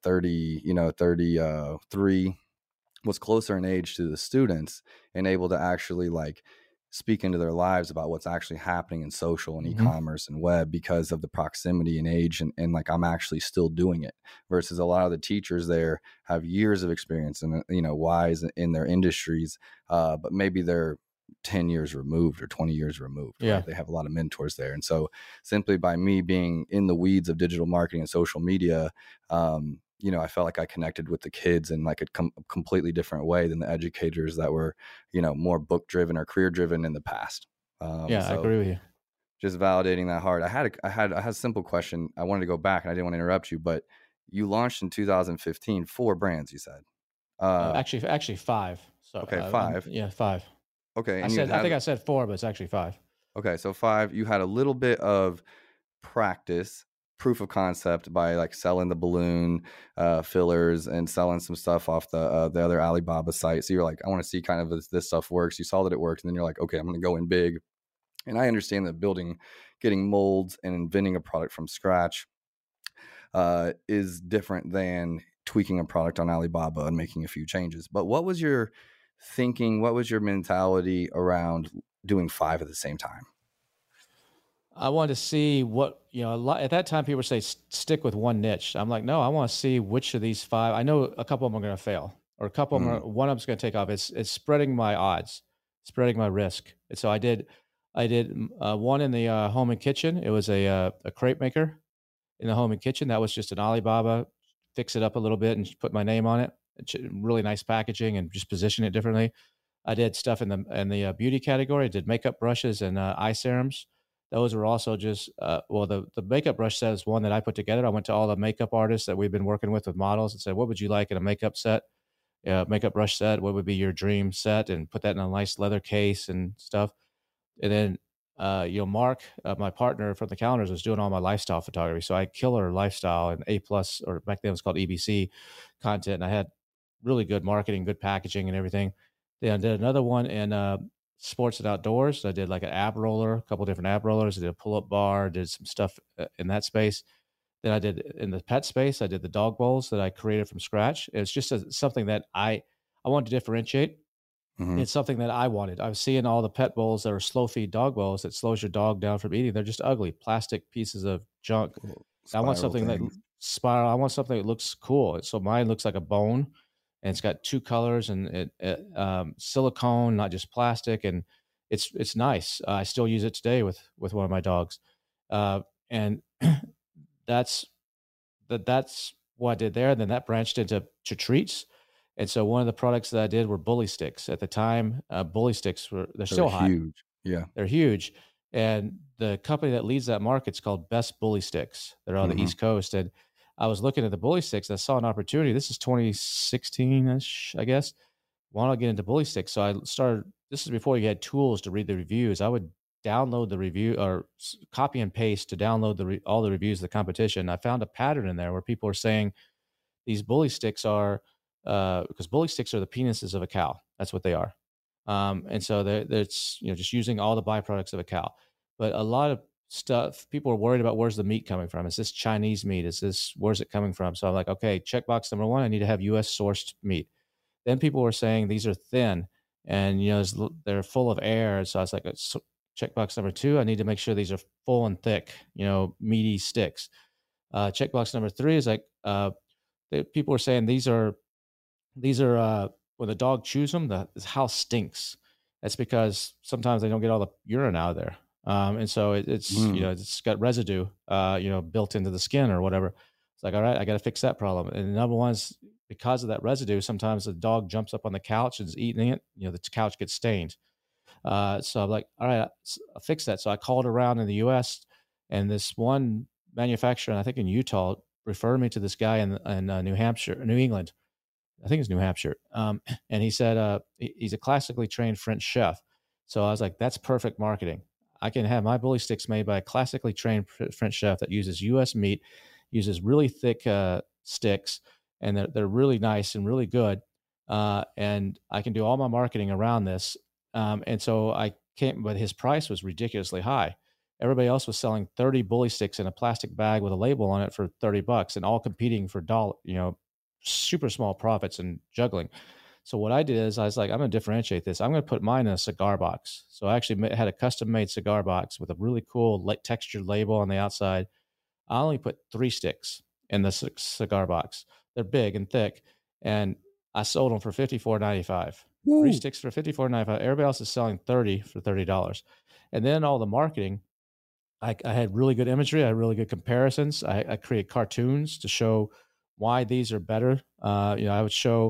33 was closer in age to the students and able to actually like speak into their lives about what's actually happening in social and e-commerce and web because of the proximity and age. And like, I'm actually still doing it versus a lot of the teachers there have years of experience and, wise in their industries. But maybe they're 10 years removed or 20 years removed. Right? Yeah. They have a lot of mentors there. And so simply by me being in the weeds of digital marketing and social media, I felt like I connected with the kids in like a completely different way than the educators that were, more book driven or career driven in the past. I agree with you. Just validating that hard. I had a simple question. I wanted to go back and I didn't want to interrupt you, but you launched in 2015, 4 brands, you said. Actually 5. So okay, 5. 5. Okay. I think I said 4, but it's actually 5. Okay. So 5, you had a little bit of practice, proof of concept by like selling the balloon fillers and selling some stuff off the other Alibaba site. So you're like, I want to see kind of if this stuff works. You saw that it worked. And then you're like, okay, I'm going to go in big. And I understand that getting molds and inventing a product from scratch is different than tweaking a product on Alibaba and making a few changes. But what was your thinking? What was your mentality around doing 5 at the same time? I wanted to see what, at that time people say stick with one niche. I'm like, no, I want to see which of these 5, I know a couple of them are going to fail or a couple of them one of them's going to take off. It's spreading my odds, spreading my risk. And so I did one in the home and kitchen. It was a crepe maker in the home and kitchen. That was just an Alibaba, fix it up a little bit and put my name on it. Really nice packaging and just position it differently. I did stuff in the beauty category. I did makeup brushes and eye serums. those were also just, the makeup brush set is one that I put together. I went to all the makeup artists that we've been working with models and said, what would you like in a makeup set? Makeup brush set? What would be your dream set? And put that in a nice leather case and stuff. And then, Mark, my partner from the calendars, was doing all my lifestyle photography. So I had killer lifestyle and A plus, or back then it was called EBC content. And I had really good marketing, good packaging and everything. Then I did another one in sports and outdoors. I did like an ab roller, a couple different ab rollers. I did a pull-up bar, did some stuff in that space. Then I did in the pet space, I did the dog bowls that I created from scratch. It's just something that I wanted to differentiate. Mhm. It's something that I wanted. I was seeing all the pet bowls that are slow feed dog bowls that slows your dog down from eating. They're just ugly plastic pieces of junk. Little I want spiral something that things. spiral. I want something that looks cool. So mine looks like a bone, and it's got two colors, and silicone, not just plastic, and it's nice. I still use it today with one of my dogs, and that's that's what I did there. Then that branched into treats. And so one of the products that I did were bully sticks. At the time, bully sticks they're They're still hot. huge. Yeah. They're huge. And the company that leads that market's called Best Bully Sticks. They're on the Mhm. East Coast. And I was looking at the bully sticks and I saw an opportunity. This is 2016-ish, I guess. Why not get into bully sticks? So I started, this is before you had tools to read the reviews. I would download the review or copy and paste to download all the reviews of the competition. I found a pattern in there where people are saying these bully sticks are, because bully sticks are the penises of a cow. That's what they are. And so it's just using all the byproducts of a cow. But a lot of stuff, people are worried about where's the meat coming from. Is this Chinese meat? Where's it coming from? So I'm like, okay, checkbox number one, I need to have U.S. sourced meat. Then people were saying these are thin and they're full of air. So I was like, checkbox number two, I need to make sure these are full and thick, meaty sticks. Checkbox number three is like, people were saying these are when the dog chews them, the house stinks. That's because sometimes they don't get all the urine out of there, and so it's it's got residue, built into the skin or whatever. It's like, all right, I got to fix that problem. And the number one is because of that residue. Sometimes the dog jumps up on the couch and is eating it. The couch gets stained. So I'm like, all right, I'll fix that. So I called around in the U.S. and this one manufacturer, I think in Utah, referred me to this guy in New England. I think it's New Hampshire. And he said he's a classically trained French chef. So I was like, that's perfect marketing. I can have my bully sticks made by a classically trained French chef that uses U.S. meat, uses really thick sticks, and they're really nice and really good. And I can do all my marketing around this. And so but his price was ridiculously high. Everybody else was selling 30 bully sticks in a plastic bag with a label on it for $30 and all competing for super small profits and juggling. So what I did is I was like, I'm going to differentiate this. I'm going to put mine in a cigar box. So I actually had a custom made cigar box with a really cool textured label on the outside. I only put 3 sticks in the cigar box. They're big and thick. And I sold them for $54.95. 3 sticks for $54.95. Everybody else is selling 30 for $30. And then all the marketing, I had really good imagery. I had really good comparisons. I created cartoons to show why these are better. I would show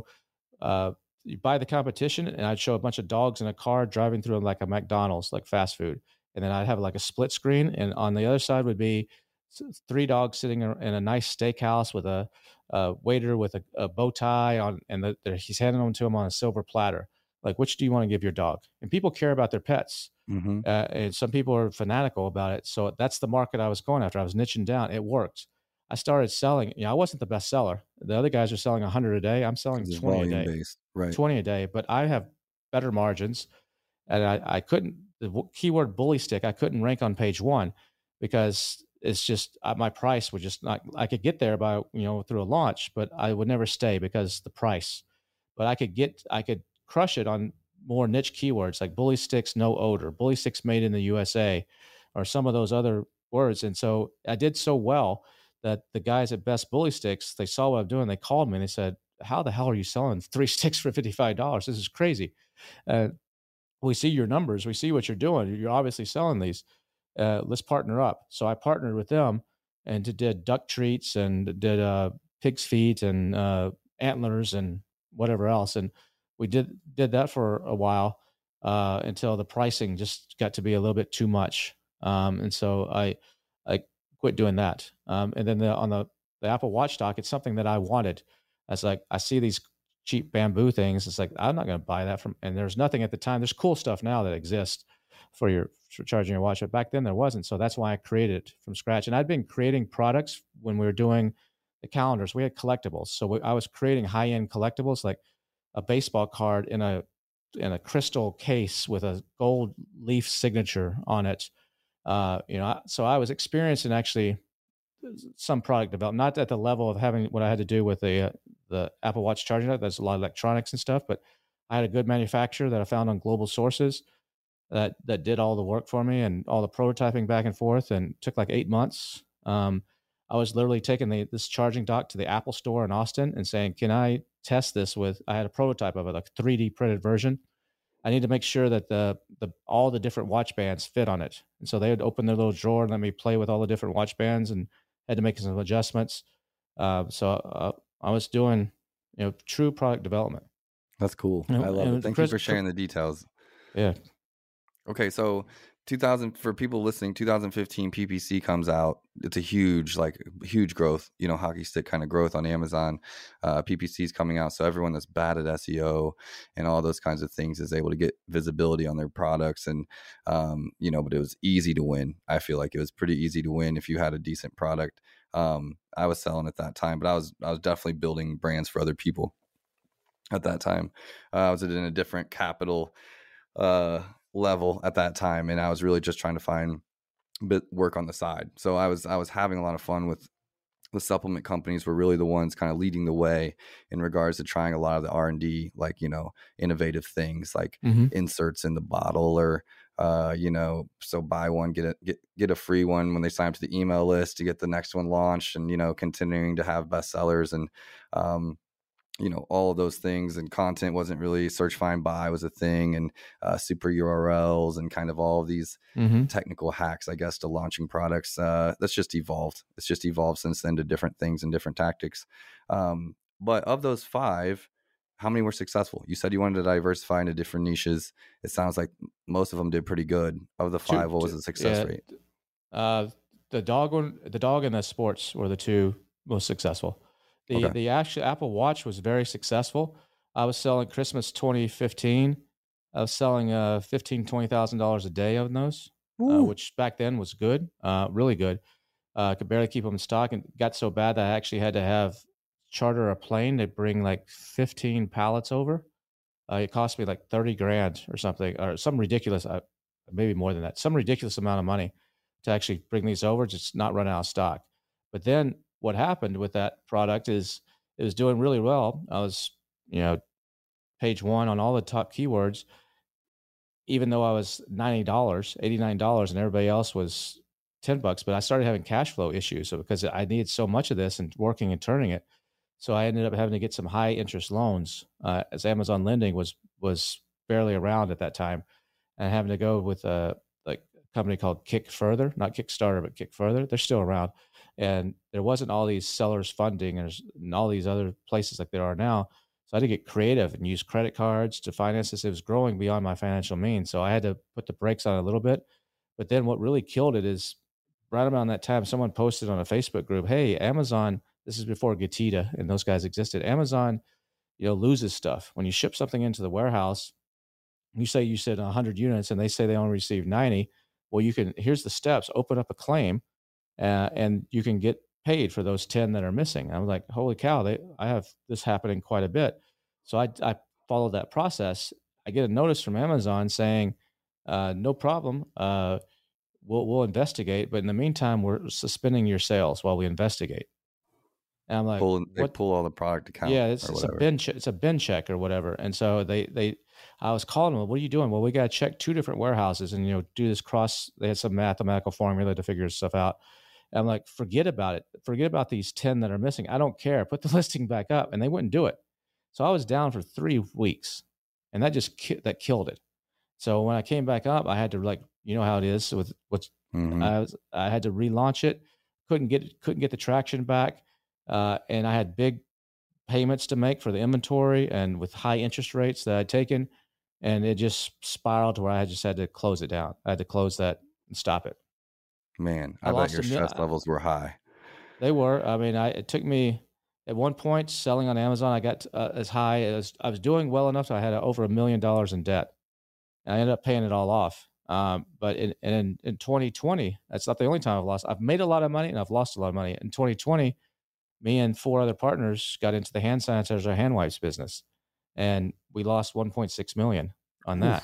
you buy the competition, and I'd show a bunch of dogs in a car driving through like a McDonald's, like fast food, and then I'd have like a split screen, and on the other side would be 3 dogs sitting in a nice steakhouse with a waiter with a bow tie on, and he's handing them to him on a silver platter. Like, which do you want to give your dog? And people care about their pets. Mm-hmm. And some people are fanatical about it. So that's the market I was going after. I was niching down. It worked. I started selling. I wasn't the best seller. The other guys are selling 100 a day. I'm selling 20 a day. Based. Right. 20 a day, but I have better margins. And I couldn't, the keyword bully stick, I couldn't rank on page 1 because it's just my price would just not, I could get there by, through a launch, but I would never stay because the price. But I could crush it on more niche keywords like bully sticks, no odor, bully sticks made in the USA, or some of those other words. And so I did so well that the guys at Best Bully Sticks, they saw what I'm doing. They called me and they said, how the hell are you selling 3 sticks for $55? This is crazy. We see your numbers. We see what you're doing. You're obviously selling these. Let's partner up. So I partnered with them and did duck treats and did pig's feet and antlers and whatever else. And we did that for a while until the pricing just got to be a little bit too much. And so I quit doing that. And then on the Apple Watch dock, it's something that I wanted. It's like, I see these cheap bamboo things. It's like, I'm not going to buy that from, and there's nothing at the time. There's cool stuff now that exists for charging your watch, but back then there wasn't. So that's why I created it from scratch. And I'd been creating products when we were doing the calendars. We had collectibles. So I was creating high-end collectibles, like a baseball card in a crystal case with a gold leaf signature on it. So I was experienced in actually some product development, not at the level of having what I had to do with the Apple Watch charging it. There's a lot of electronics and stuff, but I had a good manufacturer that I found on global sources that did all the work for me and all the prototyping back and forth, and took like 8 months. I was literally taking this charging dock to the Apple store in Austin and saying, can I test this with, I had a prototype of it, like a 3D printed version. I need to make sure that all the different watch bands fit on it. And so they would open their little drawer and let me play with all the different watch bands, and had to make some adjustments. So I was doing, true product development. That's cool. I love it. Thank you for sharing the details. Yeah. Okay, so 2000, for people listening, 2015 PPC comes out. It's a huge growth, hockey stick kind of growth on Amazon. PPC is coming out, so everyone that's bad at SEO and all those kinds of things is able to get visibility on their products. And but it was easy to win. I feel like it was pretty easy to win if you had a decent product. I was selling at that time, but I was definitely building brands for other people at that time. I was in a different capital level at that time, and I was really just trying to find work on the side. So I was having a lot of fun with the supplement companies. Were really the ones kind of leading the way in regards to trying a lot of the R&D, like innovative things like inserts in the bottle, or so buy one get a free one when they sign up to the email list to get the next one launched, and continuing to have bestsellers, and all of those things. And content wasn't really, search, find, buy was a thing, and super URLs, and kind of all of these technical hacks, I guess, to launching products. That's just evolved. It's just evolved since then to different things and different tactics. But of those 5, how many were successful? You said you wanted to diversify into different niches. It sounds like most of them did pretty good. Of the 5, what was the success rate? The dog and the sports were the 2 most successful. The actual Apple Watch was very successful. I was selling Christmas 2015. I was selling $15,000 to $20,000 a day on those, which back then was good, really good. Could barely keep them in stock, and got so bad that I actually had to charter a plane to bring like 15 pallets over. It cost me like $30,000 or something, or some ridiculous, maybe more than that, some ridiculous amount of money to actually bring these over, just not run out of stock. But then what happened with that product is it was doing really well. I was, page 1 on all the top keywords, even though I was $90, $89, and everybody else was $10. But I started having cash flow issues, so because I needed so much of this and working and turning it. So I ended up having to get some high interest loans, as Amazon lending was barely around at that time, and having to go with a company called Kick Further, not Kickstarter, but Kick Further. They're still around. And there wasn't all these sellers funding and all these other places like there are now. So I had to get creative and use credit cards to finance this. It was growing beyond my financial means. So I had to put the brakes on it a little bit. But then what really killed it is right around that time, someone posted on a Facebook group, hey, Amazon, this is before Getita and those guys existed. Amazon, loses stuff. When you ship something into the warehouse, you said 100 units and they say they only received 90. Well, here's the steps, open up a claim, and you can get paid for those 10 that are missing. I'm like, holy cow, I have this happening quite a bit. So I followed that process. I get a notice from Amazon saying, no problem, we'll investigate, but in the meantime, we're suspending your sales while we investigate. And I'm like, they pull all the product account. Yeah, it's a bin check or whatever. And so I was calling them, what are you doing? Well, we got to check 2 different warehouses and, do this they had some mathematical formula to figure stuff out. And I'm like, forget about it. Forget about these 10 that are missing. I don't care. Put the listing back up. And they wouldn't do it. So I was down for 3 weeks, and that killed it. So when I came back up, I had to how it is with what's, I had to relaunch it. Couldn't get the traction back. And I had big payments to make for the inventory and with high interest rates that I'd taken. And it just spiraled to where I just had to close it down. I had to close that and stop it. Man, I I bet lost your stress levels were high. They were. I mean, it took me at one point selling on Amazon. I got as high as I was doing well enough. So I had over $1 million in debt. And I ended up paying it all off. But in 2020, that's not the only time I've lost. I've made a lot of money and I've lost a lot of money. In 2020, me and 4 other partners got into the hand sanitizer, hand wipes business, and we lost 1.6 million on that.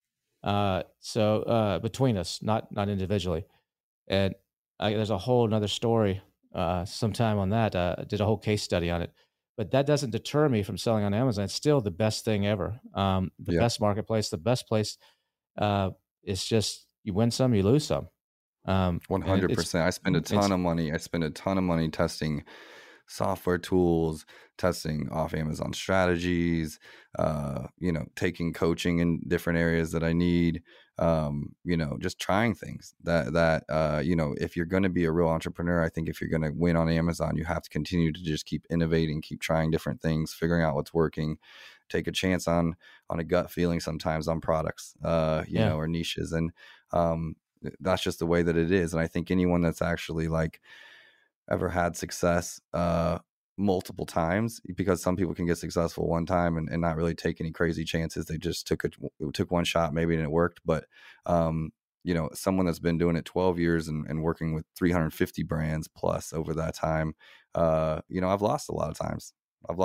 So between us, not individually. And there's a whole another story sometime on that. I did a whole case study on it, but that doesn't deter me from selling on Amazon. It's still the best thing ever. The best marketplace, the best place. It's just you win some, you lose some. 100%. I spend a ton of money. I spend a ton of money testing software tools, testing off Amazon strategies, taking coaching in different areas that I need, just trying things that if you're going to be a real entrepreneur, I think if you're going to win on Amazon, you have to continue to just keep innovating, keep trying different things, figuring out what's working, take a chance on a gut feeling sometimes on products, or niches. And that's just the way that it is. And I think anyone that's actually like ever had success multiple times, because some people can get successful one time and not really take any crazy chances. They just took one shot maybe and it worked. But someone that's been doing it 12 years and working with 350 brands plus over that time, I've lost a lot of times.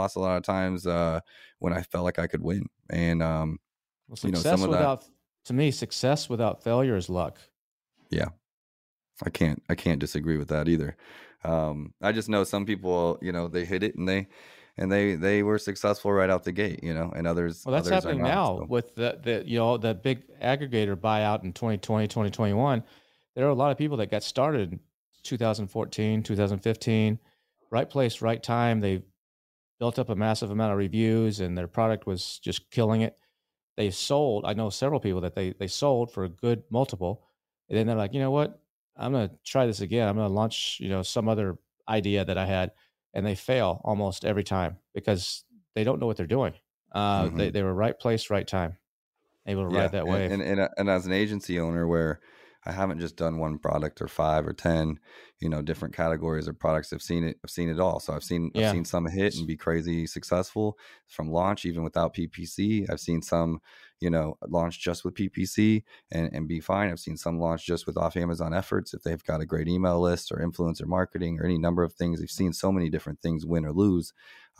When I felt like I could win. And to me, success without failure is luck. Yeah. I can't disagree with that either. I just know some people, they hit it and they were successful right out the gate, and others. Well, that's happening now with the big aggregator buyout in 2020, 2021. There are a lot of people that got started in 2014, 2015, right place, right time. They built up a massive amount of reviews and their product was just killing it. They sold. I know several people that they sold for a good multiple. And then they're like, you know what? I'm going to try this again. I'm going to launch, some other idea that I had, and they fail almost every time because they don't know what they're doing. They were right place, right time, able to ride that wave. And as an agency owner, where I haven't just done one product or 5 or 10, different categories of products. I've seen it all. So I've seen some hit and be crazy successful from launch, even without PPC. I've seen some, launch just with PPC and be fine. I've seen some launch just with off Amazon efforts. If they've got a great email list or influencer marketing or any number of things, we've seen so many different things win or lose.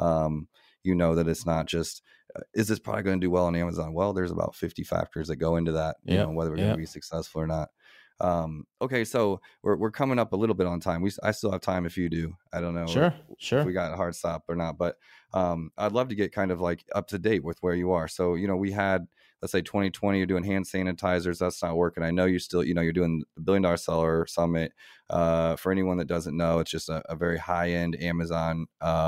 That it's not just, is this product going to do well on Amazon? Well, there's about 50 factors that go into that, whether we're going to be successful or not. Okay, so we're coming up a little bit on time. I still have time if you do. I don't know. Sure. If we got a hard stop or not, but I'd love to get kind of like up to date with where you are. So, we had, let's say 2020, you're doing hand sanitizers. That's not working. I know you're still, you're doing the $1 Billion Seller Summit. For anyone that doesn't know, it's just a very high end Amazon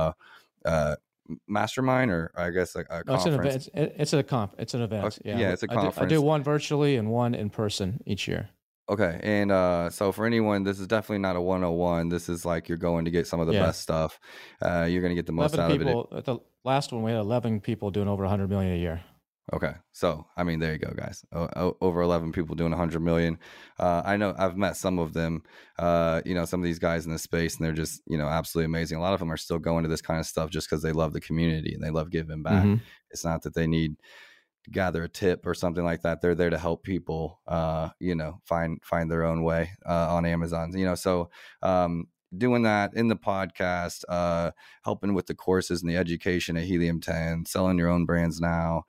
mastermind, or I guess a conference. It's an event. Okay. Yeah, it's a conference. I do one virtually and one in person each year. Okay. And so for anyone, this is definitely not a 101. This is like you're going to get some of the best stuff. You're going to get the most out of it. At the last one, we had 11 people doing over 100 million a year. Okay. So, I mean, there you go, guys. Over 11 people doing 100 million. I know I've met some of them, some of these guys in this space, and they're just, absolutely amazing. A lot of them are still going to this kind of stuff just because they love the community and they love giving back. Mm-hmm. It's not that they need to gather a tip or something like that. They're there to help people, find their own way on Amazon, so doing that in the podcast, helping with the courses and the education at Helium 10, selling your own brands now.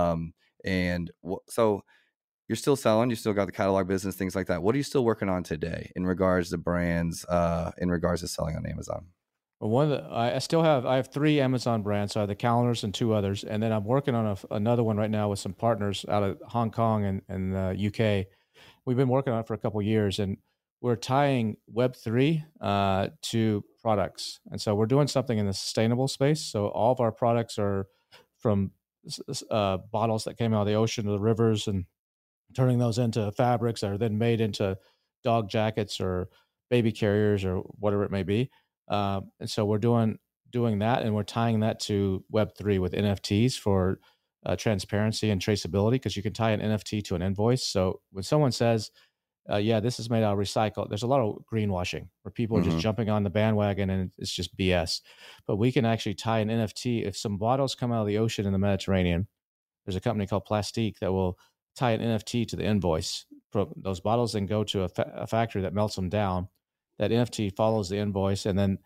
So you're still selling, you still got the catalog business, things like that. What are you still working on today in regards to brands, in regards to selling on Amazon? Well, I have 3 Amazon brands. So I have the calendars and 2 others. And then I'm working on another one right now with some partners out of Hong Kong and the UK. We've been working on it for a couple of years, and we're tying Web3 to products. And so we're doing something in the sustainable space. So all of our products are from bottles that came out of the ocean to the rivers, and turning those into fabrics that are then made into dog jackets or baby carriers or whatever it may be. And so we're doing that, and we're tying that to Web3 with NFTs for transparency and traceability, because you can tie an NFT to an invoice. So when someone says, yeah, this is made out of recycled. There's a lot of greenwashing where people are just Mhm. jumping on the bandwagon and it's just BS. But we can actually tie an NFT. If some bottles come out of the ocean in the Mediterranean, there's a company called Plastique that will tie an NFT to the invoice. Those bottles then go to a factory that melts them down. That NFT follows the invoice, and then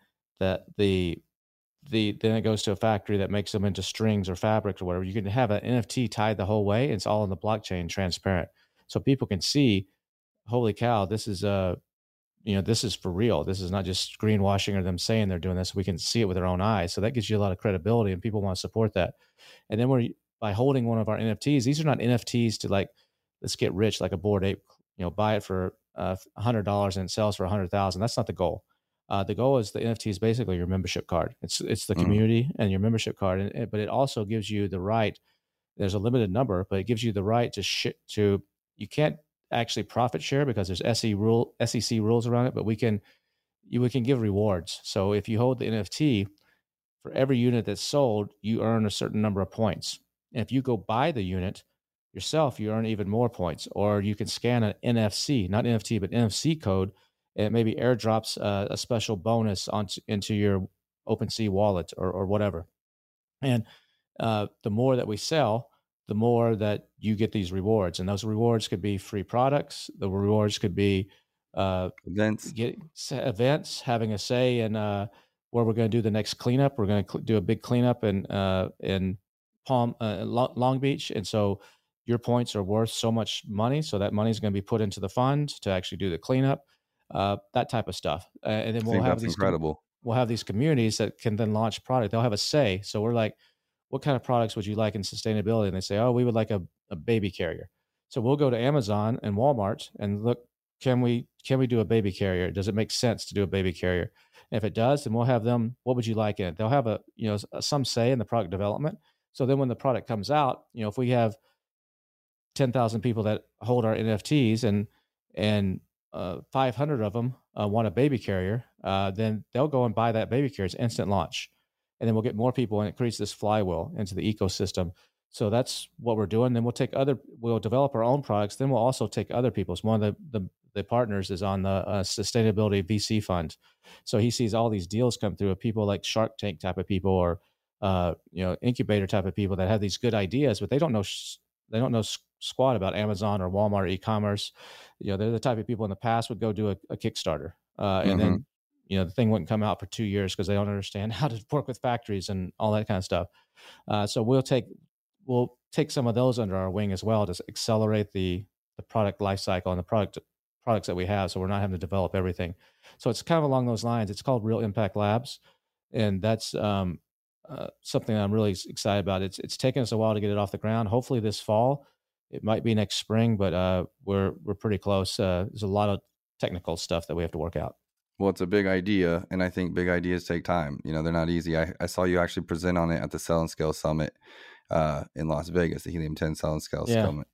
then it goes to a factory that makes them into strings or fabrics or whatever. You can have an NFT tied the whole way. It's all in the blockchain, transparent, so people can see, holy cow, this is this is for real. This is not just greenwashing or them saying they're doing this. We can see it with our own eyes. So that gives you a lot of credibility, and people want to support that. And then by holding one of our NFTs, these are not NFTs to like, let's get rich like a Bored Ape, buy it for $100 and it sells for 100,000. That's not the goal. The goal is the NFT is basically your membership card. It's the community and your membership card, but it also gives you the right. There's a limited number, but it gives you the right to you can't actually profit share because there's SEC rules around it, but we can give rewards. So if you hold the NFT, for every unit that's sold, you earn a certain number of points. And if you go buy the unit yourself, you earn even more points. Or you can scan an NFC, not NFT, but NFC code, and it maybe airdrops a special bonus into your OpenSea wallet or whatever. And the more that we sell, the more that you get these rewards. And those rewards could be free products. The rewards could be events, having a say in where we're going to do the next cleanup. We're going to do a big cleanup in Long Beach. And so your points are worth so much money. So that money is going to be put into the fund to actually do the cleanup, that type of stuff. And then we'll have these incredible. We'll have these communities that can then launch product. They'll have a say. So we're like, what kind of products would you like in sustainability? And they say, oh, we would like a baby carrier. So we'll go to Amazon and Walmart and look, can we do a baby carrier? Does it make sense to do a baby carrier? And if it does, then we'll have them, what would you like in it? They'll have some say in the product development. So then when the product comes out, if we have 10,000 people that hold our NFTs and 500 of them want a baby carrier, then they'll go and buy that baby carrier. It's instant launch. And then we'll get more people, and it creates this flywheel into the ecosystem. So that's what we're doing. Then we'll develop our own products. Then we'll also take other people's. One of the partners is on the sustainability VC fund. So he sees all these deals come through of people like Shark Tank type of people or, incubator type of people that have these good ideas, but they don't know squat about Amazon or Walmart or e-commerce. They're the type of people in the past would go do a Kickstarter. And then, the thing wouldn't come out for 2 years because they don't understand how to work with factories and all that kind of stuff. So we'll take some of those under our wing as well to accelerate the product life cycle and the products that we have. So we're not having to develop everything. So it's kind of along those lines. It's called Real Impact Labs. And that's something I'm really excited about. It's taken us a while to get it off the ground. Hopefully this fall. It might be next spring, but we're pretty close. There's a lot of technical stuff that we have to work out. Well, it's a big idea, and I think big ideas take time. They're not easy. I saw you actually present on it at the Sell and Scale Summit in Las Vegas, the Helium 10 Sell and Scale Summit.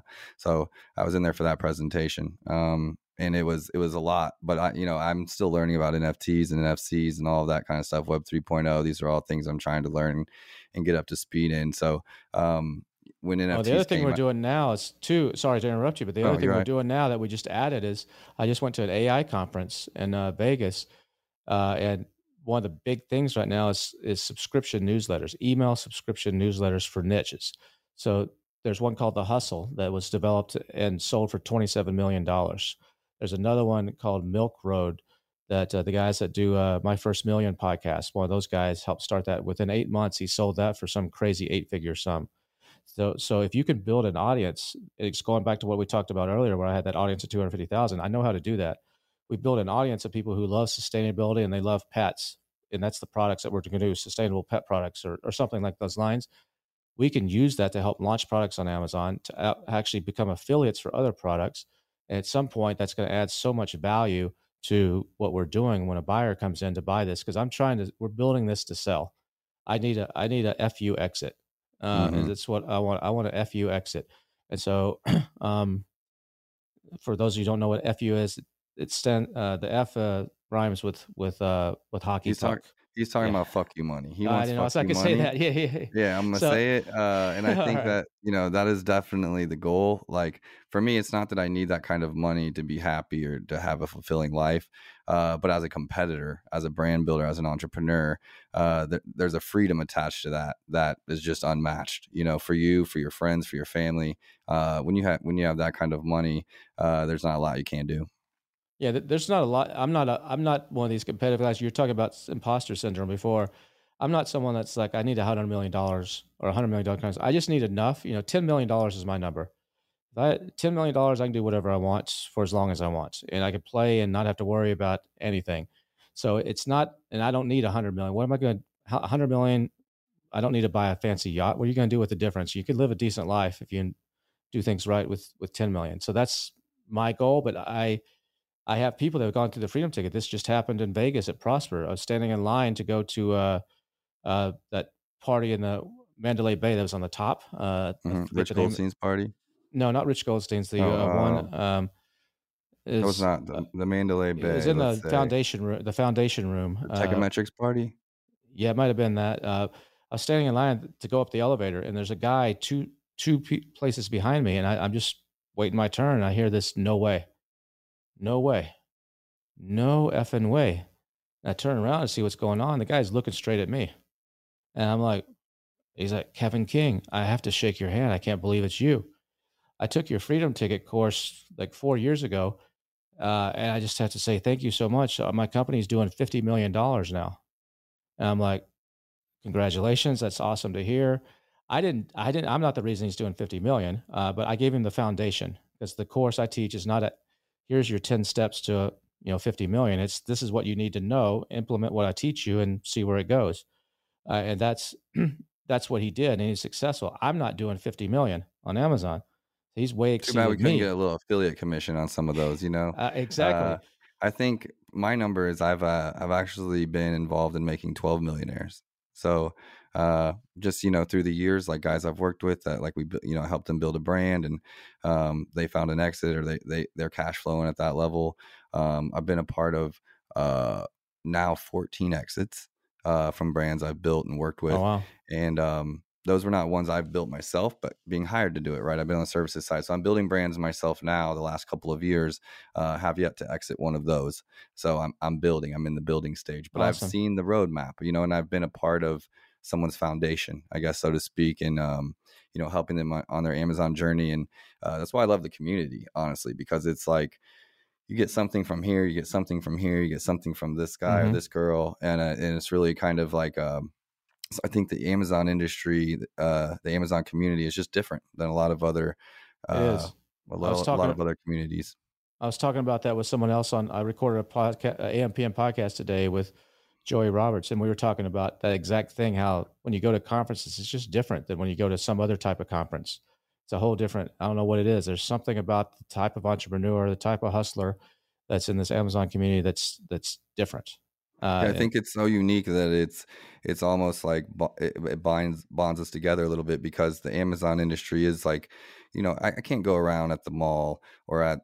So I was in there for that presentation, and it was a lot. But I'm still learning about NFTs and NFCs and all of that kind of stuff. Web 3.0. These are all things I'm trying to learn and get up to speed in. So when NFTs the other thing we're doing now is sorry to interrupt you, but the other thing we're doing now that we just added is I just went to an AI conference in Vegas, and one of the big things right now is subscription newsletters, email subscription newsletters for niches. So there's one called The Hustle that was developed and sold for $27 million. There's another one called Milk Road that the guys that do My First Million podcast, one of those guys helped start that. Within 8 months, he sold that for some crazy 8-figure sum. So if you can build an audience, it's going back to what we talked about earlier, where I had that audience of 250,000. I know how to do that. We build an audience of people who love sustainability and they love pets. And that's the products that we're going to do, sustainable pet products or something like those lines. We can use that to help launch products on Amazon to actually become affiliates for other products. And at some point, that's going to add so much value to what we're doing when a buyer comes in to buy this. Because we're building this to sell. I need a FU exit. And that's what I want. I want a FU exit. And so, for those of you who don't know what FU is, the F rhymes with hockey puck. He's talking Yeah. about fuck you money. He I wants didn't know fuck so I you could say money. that. Yeah. Yeah, I'm gonna So, say it, and I all think right. that that is definitely the goal. Like for me, it's not that I need that kind of money to be happy or to have a fulfilling life, but as a competitor, as a brand builder, as an entrepreneur, there's a freedom attached to that is just unmatched. For you, for your friends, for your family. When you have that kind of money, there's not a lot you can't do. Yeah, there's not a lot. I'm not one of these competitive guys. You're talking about imposter syndrome before. I'm not someone that's like, I need $100 million or $100 million. I just need enough. $10 million is my number. If $10 million, I can do whatever I want for as long as I want, and I can play and not have to worry about anything. So it's not, and I don't need 100 million. What am I going to, 100 million? I don't need to buy a fancy yacht. What are you going to do with the difference? You could live a decent life if you do things right with 10 million. So that's my goal. But I have people that have gone through the Freedom Ticket. This just happened in Vegas at Prosper. I was standing in line to go to that party in the Mandalay Bay that was on the top. I forget Rich the name. Goldstein's party. No, not Rich Goldstein's. The Oh, one that was is not the Mandalay it was Bay. in Let's the say foundation room. The foundation room. the Techometrics party. Yeah, it might have been that. I was standing in line to go up the elevator, and there's a guy two places behind me, and I'm just waiting my turn. And I hear this, no way, no way, no effing way. And I turn around and see what's going on. The guy's looking straight at me, and I'm like, he's like, Kevin King, I have to shake your hand. I can't believe it's you. I took your Freedom Ticket course like 4 years ago, and I just have to say thank you so much. My company's doing $50 million now, and I'm like, congratulations, that's awesome to hear. I'm not the reason he's doing 50 million, but I gave him the foundation because the course I teach is not here's your 10 steps to 50 million. This is what you need to know, implement what I teach you, and see where it goes. And that's that's what he did, and he's successful. I'm not doing 50 million on Amazon. He's way Too bad we exceeded couldn't get me. a little affiliate commission on some of those. Exactly. I think my number is I've actually been involved in making 12 millionaires. So just through the years, like guys I've worked with that like we helped them build a brand and they found an exit or they're cash flowing at that level. I've been a part of now 14 exits from brands I've built and worked with. Oh, wow. And those were not ones I've built myself, but being hired to do it, right? I've been on the services side. So I'm building brands myself now the last couple of years, have yet to exit one of those. So I'm building, I'm in the building stage, but Awesome. I've seen the roadmap, and I've been a part of someone's foundation, I guess, so to speak, and, helping them on their Amazon journey. And that's why I love the community, honestly, because it's like, you get something from here, you get something from here, you get something from this guy or this girl. And it's really kind of like, I think the Amazon industry, the Amazon community is just different than a lot of other, It is. a lot of other communities. I was talking about that with someone else I recorded a podcast, AMPM podcast today with Joey Roberts, and we were talking about that exact thing, how when you go to conferences, it's just different than when you go to some other type of conference. It's a whole different, I don't know what it is. There's something about the type of entrepreneur, the type of hustler that's in this Amazon community that's different. I think it's so unique that it's almost like it bonds us together a little bit, because the Amazon industry is like, I can't go around at the mall or at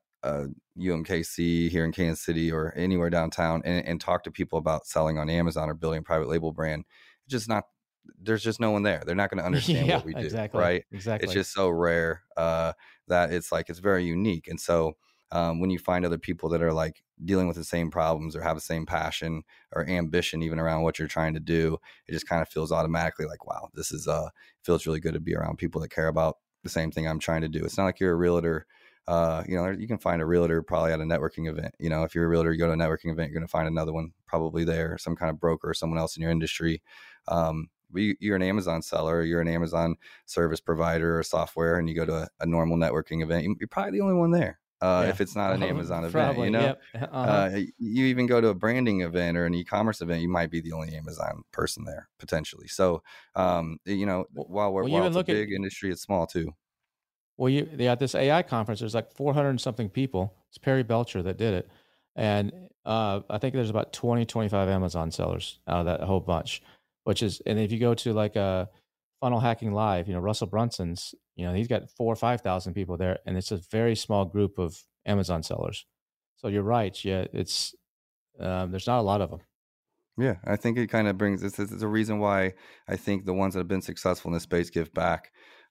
UMKC here in Kansas City or anywhere downtown and talk to people about selling on Amazon or building a private label brand. It's just not, there's just no one there. They're not going to understand what we do. Exactly, right? Exactly. It's just so rare that it's like, it's very unique. And so when you find other people that are like dealing with the same problems or have the same passion or ambition even around what you're trying to do, it just kind of feels automatically like, wow, this is feels really good to be around people that care about the same thing I'm trying to do. It's not like you're a realtor. You can find a realtor probably at a networking event. If you're a realtor, you go to a networking event, you're going to find another one probably there, some kind of broker or someone else in your industry. But you're an Amazon seller, or you're an Amazon service provider or software, and you go to a normal networking event, you're probably the only one there. If it's not an Amazon event, Yep. You even go to a branding event or an e-commerce event, you might be the only Amazon person there potentially. So, while it's a big industry, it's small too. Well, at this AI conference, there's like 400 and something people. It's Perry Belcher that did it. And I think there's about 20, 25 Amazon sellers out of that whole bunch, and if you go to like a Funnel Hacking Live, Russell Brunson's, he's got 4,000 or 5,000 people there, and it's a very small group of Amazon sellers. So you're right. Yeah, it's, there's not a lot of them. Yeah, I think it kind of brings it's a reason why I think the ones that have been successful in this space give back.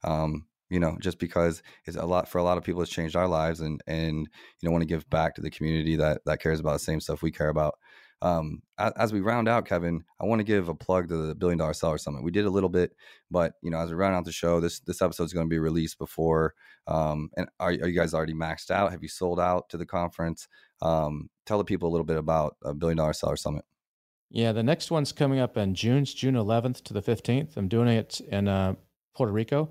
Just because it's a lot for a lot of people, it's changed our lives, and want to give back to the community that cares about the same stuff we care about. As we round out, Kevin, I want to give a plug to the $1 Billion Seller Summit. We did a little bit, but as we round out the show, this episode is going to be released before. And are you guys already maxed out? Have you sold out to the conference? Tell the people a little bit about a $1 Billion Seller Summit. Yeah, the next one's coming up in June 11th to the 15th. I'm doing it in Puerto Rico.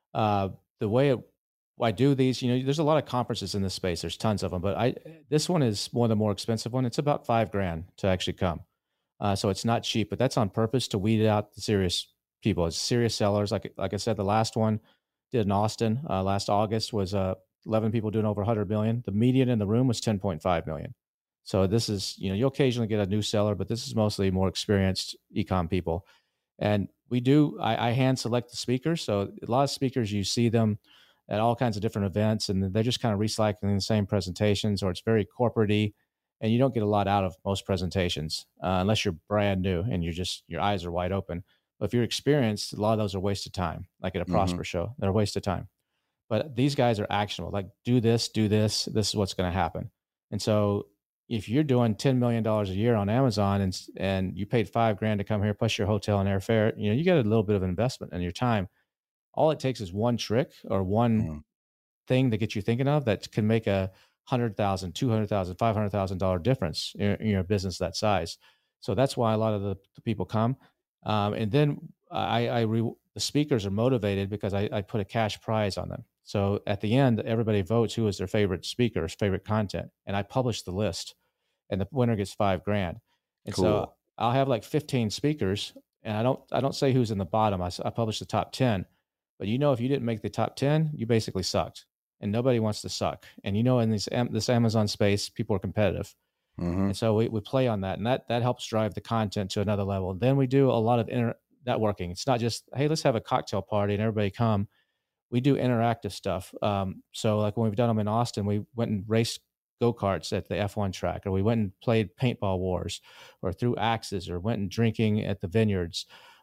The way I do these, there's a lot of conferences in this space. There's tons of them, but this one is one of the more expensive one. It's about $5,000 to actually come. So it's not cheap, but that's on purpose to weed out the serious people. It's serious sellers. Like I said, the last one did in Austin last August was 11 people doing over 100 million. The median in the room was 10.5 million. So this is, you'll occasionally get a new seller, but this is mostly more experienced e-com people. And I hand select the speakers. So a lot of speakers, you see them at all kinds of different events, and they're just kind of recycling the same presentations, or it's very corporate-y, and you don't get a lot out of most presentations unless you're brand new and your eyes are wide open. But if you're experienced, a lot of those are wasted time, like at a Prosper show. They're a waste of time. But these guys are actionable. Like, do this, this is what's going to happen. And so if you're doing $10 million a year on Amazon and you paid $5,000 to come here, plus your hotel and airfare, you get a little bit of an investment in your time. All it takes is one trick or one thing to get you thinking of that can make a $100,000, $200,000, $500,000 difference in your business that size. So that's why a lot of the people come. And then the speakers are motivated because I put a cash prize on them. So at the end, everybody votes who is their favorite speaker's favorite content, and I publish the list, and the winner gets $5,000. And cool. So I'll have like 15 speakers, and I don't say who's in the bottom. I publish the top 10, but if you didn't make the top 10, you basically sucked, and nobody wants to suck. And in this Amazon space, people are competitive. Mm-hmm. And so we play on that, and that helps drive the content to another level. And then we do a lot of networking. It's not just, hey, let's have a cocktail party and everybody come. We do interactive stuff. So like when we've done them in Austin, we went and raced go-karts at the F1 track, or we went and played paintball wars, or threw axes, or went and drinking at the vineyards.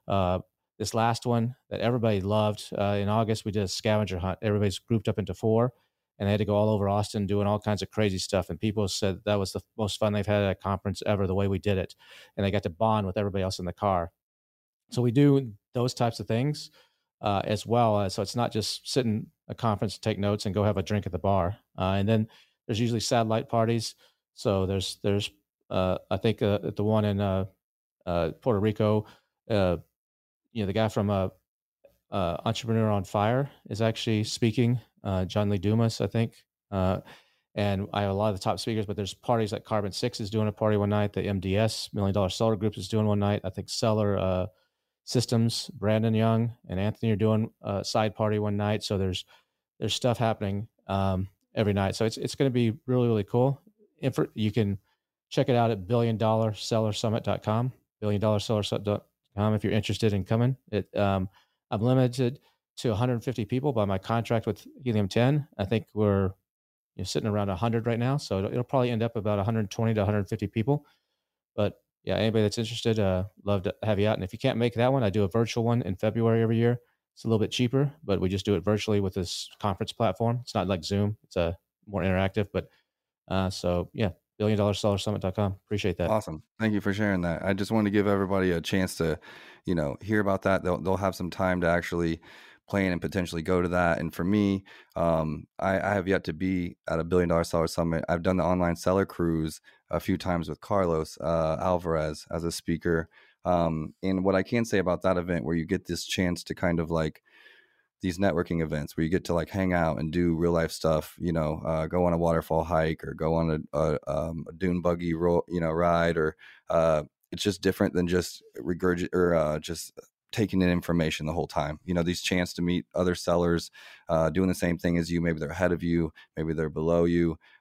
This last one that everybody loved, in August, we did a scavenger hunt. Everybody's grouped up into 4, and they had to go all over Austin doing all kinds of crazy stuff. And people said that was the most fun they've had at a conference ever, the way we did it. And they got to bond with everybody else in the car. So we do those types of things as well. So it's not just sit in a conference, take notes, and go have a drink at the bar. And then there's usually satellite parties. So there's I think at the one in Puerto Rico, the guy from Entrepreneur on Fire is actually speaking, John Lee Dumas, I think. And I have a lot of the top speakers, but there's parties like Carbon 6 is doing a party one night. The MDS, $1 Million Seller Group, is doing one night. I think Seller Systems, Brandon Young and Anthony are doing a side party one night. So there's stuff happening every night. So it's going to be really, really cool. You can check it out at $1BillionSellerSummit.com, $1BillionSellerSummit.com if you're interested in coming. I'm limited to 150 people by my contract with Helium 10. I think we're sitting around 100 right now. So it'll probably end up about 120 to 150 people. But yeah, anybody that's interested, love to have you out. And if you can't make that one, I do a virtual one in February every year. It's a little bit cheaper, but we just do it virtually with this conference platform. It's not like Zoom. It's more interactive. But so yeah, $1BillionSellerSummit.com. Appreciate that. Awesome. Thank you for sharing that. I just want to give everybody a chance to, hear about that. They'll have some time to actually plan and potentially go to that. And for me, I have yet to be at a $1 Billion Seller Summit. I've done the online seller cruise a few times with Carlos Alvarez as a speaker. And what I can say about that event, where you get this chance to kind of like these networking events where you get to like hang out and do real life stuff, go on a waterfall hike or go on a dune buggy ride, or it's just different than just regurgitate or just taking in information the whole time. These chance to meet other sellers doing the same thing as you. Maybe they're ahead of you, maybe they're below you.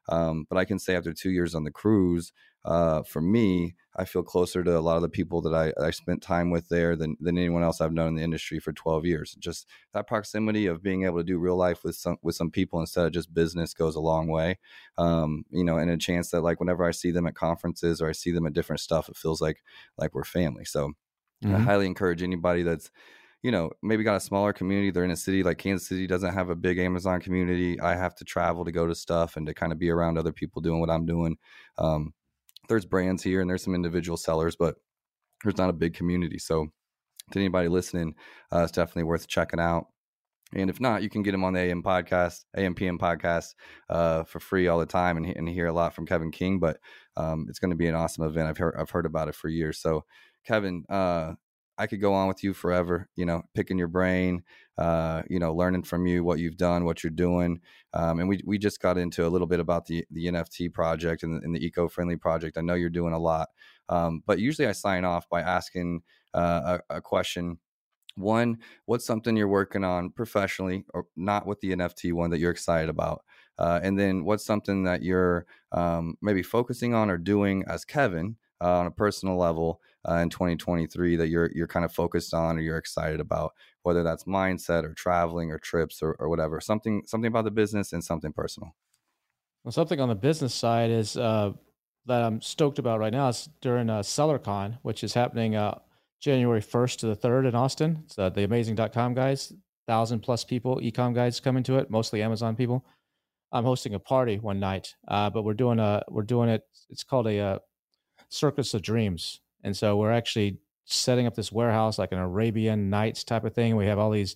But I can say after 2 years on the cruise, for me, I feel closer to a lot of the people that I spent time with there than anyone else I've known in the industry for 12 years. Just that proximity of being able to do real life with some people instead of just business goes a long way. And a chance that, like, whenever I see them at conferences or I see them at different stuff, it feels like we're family. So I highly encourage anybody that's, maybe got a smaller community. They're in a city like Kansas City doesn't have a big Amazon community. I have to travel to go to stuff and to kind of be around other people doing what I'm doing. There's brands here and there's some individual sellers, but there's not a big community. So to anybody listening, it's definitely worth checking out. And if not, you can get them on the AMPM podcast for free all the time and hear a lot from Kevin King. But it's going to be an awesome event. I've heard about it for years. So Kevin, I could go on with you forever, picking your brain, learning from you, what you've done, what you're doing. And we just got into a little bit about the NFT project and the eco-friendly project. I know you're doing a lot, but usually I sign off by asking a question. One, what's something you're working on professionally, or not with the NFT one, that you're excited about? And then what's something that you're maybe focusing on or doing as Kevin on a personal level in 2023 that you're kind of focused on or you're excited about, whether that's mindset or traveling or trips or whatever, something about the business and something personal. Well, something on the business side is that I'm stoked about right now is during SellerCon, which is happening January 1st to the 3rd in Austin. It's the amazing.com guys, 1,000+ people, e-com guys coming to it, mostly Amazon people. I'm hosting a party one night, but we're doing it. It's called a Circus of Dreams. And so we're actually setting up this warehouse like an Arabian Nights type of thing. We have all these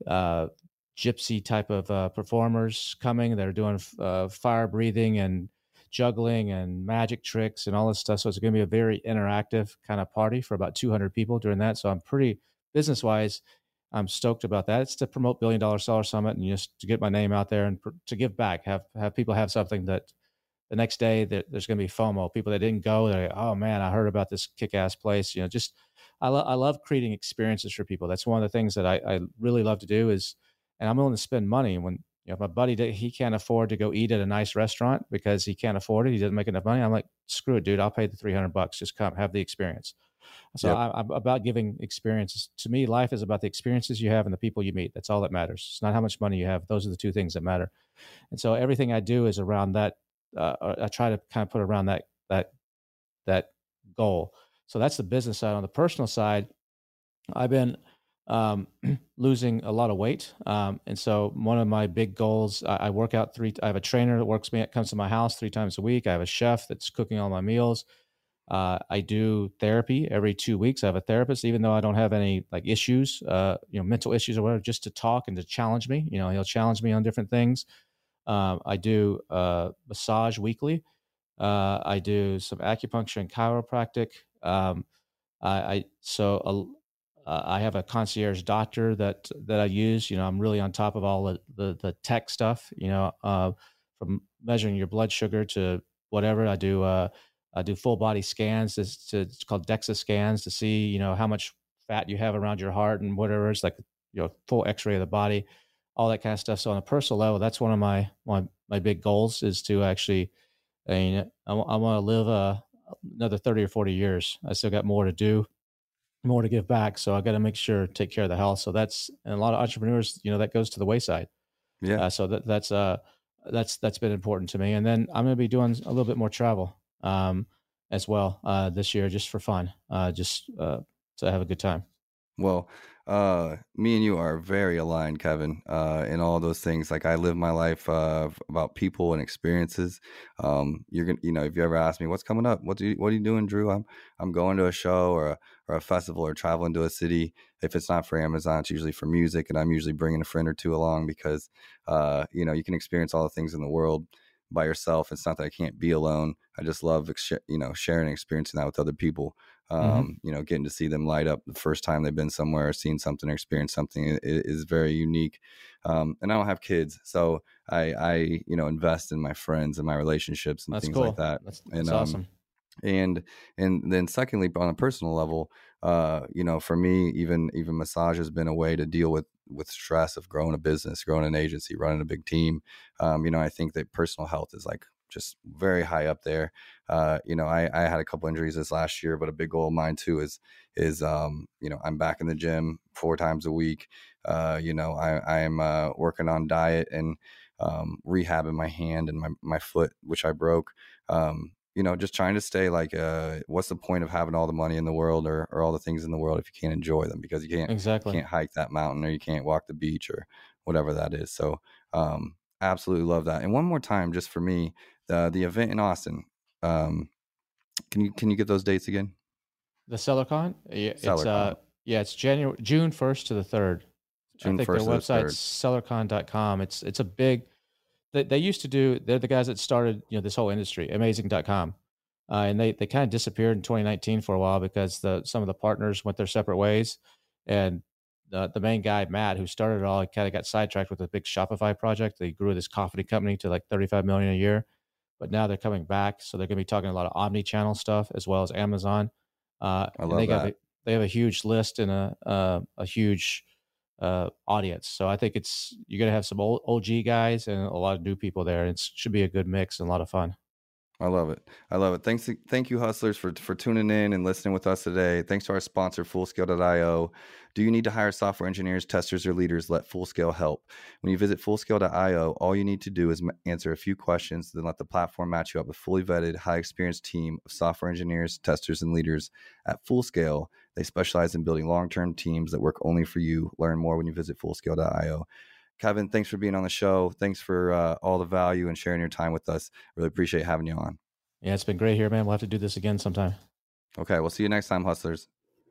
gypsy type of performers coming that are doing fire breathing and juggling and magic tricks and all this stuff. So it's going to be a very interactive kind of party for about 200 people during that. So I'm pretty business-wise, I'm stoked about that. It's to promote $1 Billion Seller Summit and just to get my name out there and to give back, have people have something that the next day that there's going to be FOMO. People that didn't go, they're like, oh man, I heard about this kick-ass place. I love creating experiences for people. That's one of the things that I really love to do is, and I'm willing to spend money when, my buddy, he can't afford to go eat at a nice restaurant because he can't afford it. He doesn't make enough money. I'm like, screw it, dude. I'll pay the $300. Just come have the experience. So yep. I'm about giving experiences. To me, life is about the experiences you have and the people you meet. That's all that matters. It's not how much money you have. Those are the two things that matter. And so everything I do is around that. I try to kind of put around that goal. So that's the business side. On the personal side, I've been losing a lot of weight. And so one of my big goals, I work out I have a trainer that comes to my house 3 times a week. I have a chef that's cooking all my meals. I do therapy every 2 weeks. I have a therapist, even though I don't have any like issues, mental issues or whatever, just to talk and to challenge me. He'll challenge me on different things. I do massage weekly. I do some acupuncture and chiropractic. I have a concierge doctor that I use. I'm really on top of all the tech stuff. From measuring your blood sugar to whatever. I do full body scans. It's called DEXA scans to see how much fat you have around your heart and whatever. It's like full X-ray of the body. All that kind of stuff. So on a personal level, that's one of my big goals is to actually, I want to live another 30 or 40 years. I still got more to do, more to give back. So I got to make sure, take care of the health. So and a lot of entrepreneurs, that goes to the wayside. Yeah. So that's been important to me. And then I'm going to be doing a little bit more travel as well this year, just for fun, just to have a good time. Well, me and you are very aligned, Kevin, in all those things. Like I live my life about people and experiences. You're gonna, if you ever ask me what's coming up, what are you doing, Drew? I'm going to a show or a festival or traveling to a city. If it's not for Amazon, it's usually for music, and I'm usually bringing a friend or two along because, you can experience all the things in the world by yourself. It's not that I can't be alone. I just love, sharing and experiencing that with other people. Getting to see them light up the first time they've been somewhere, seen something or experienced something is very unique. And I don't have kids, so I invest in my friends and my relationships and things like that. That's awesome. And then secondly, on a personal level, for me, even massage has been a way to deal with stress of growing a business, growing an agency, running a big team. I think that personal health is like just very high up there. You know, I had a couple injuries this last year, but a big goal of mine too is you know, I'm back in the gym 4 times a week. You know, I'm working on diet and rehabbing my hand and my foot, which I broke. You know, just trying to stay like, what's the point of having all the money in the world or all the things in the world if you can't enjoy them, because you can't hike that mountain, or you can't walk the beach, or whatever that is. So, absolutely love that. And one more time, just for me, the event in Austin, can you get those dates again? The SellerCon? Yeah, SellerCon. It's June 1st to the 3rd. June I think 1st their to the 3rd. website's sellercon.com. It's a big, they used to do, they're the guys that started, you know, this whole industry, amazing.com. And they kind of disappeared in 2019 for a while because some of the partners went their separate ways. And the main guy, Matt, who started it all, he kind of got sidetracked with a big Shopify project. They grew this coffee company to like 35 million a year, but now they're coming back. So they're going to be talking a lot of omni-channel stuff as well as Amazon. I love that. They have a huge list and a huge audience. So I think you're going to have some old OG guys and a lot of new people there. It should be a good mix and a lot of fun. I love it. Thank you, hustlers, for tuning in and listening with us today. Thanks to our sponsor, Fullscale.io. Do you need to hire software engineers, testers, or leaders? Let Fullscale help. When you visit Fullscale.io, all you need to do is answer a few questions, then let the platform match you up with a fully vetted, high-experienced team of software engineers, testers, and leaders. At Fullscale, they specialize in building long-term teams that work only for you. Learn more when you visit Fullscale.io. Kevin, thanks for being on the show. Thanks for all the value and sharing your time with us. Really appreciate having you on. Yeah, it's been great here, man. We'll have to do this again sometime. Okay, we'll see you next time, hustlers.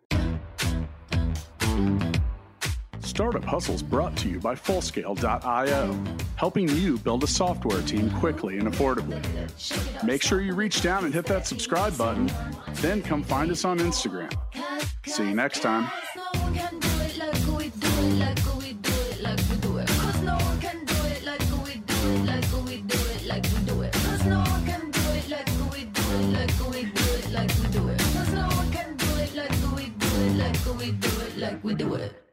Startup Hustles brought to you by Fullscale.io, helping you build a software team quickly and affordably. Make sure you reach down and hit that subscribe button, then come find us on Instagram. See you next time. We do it.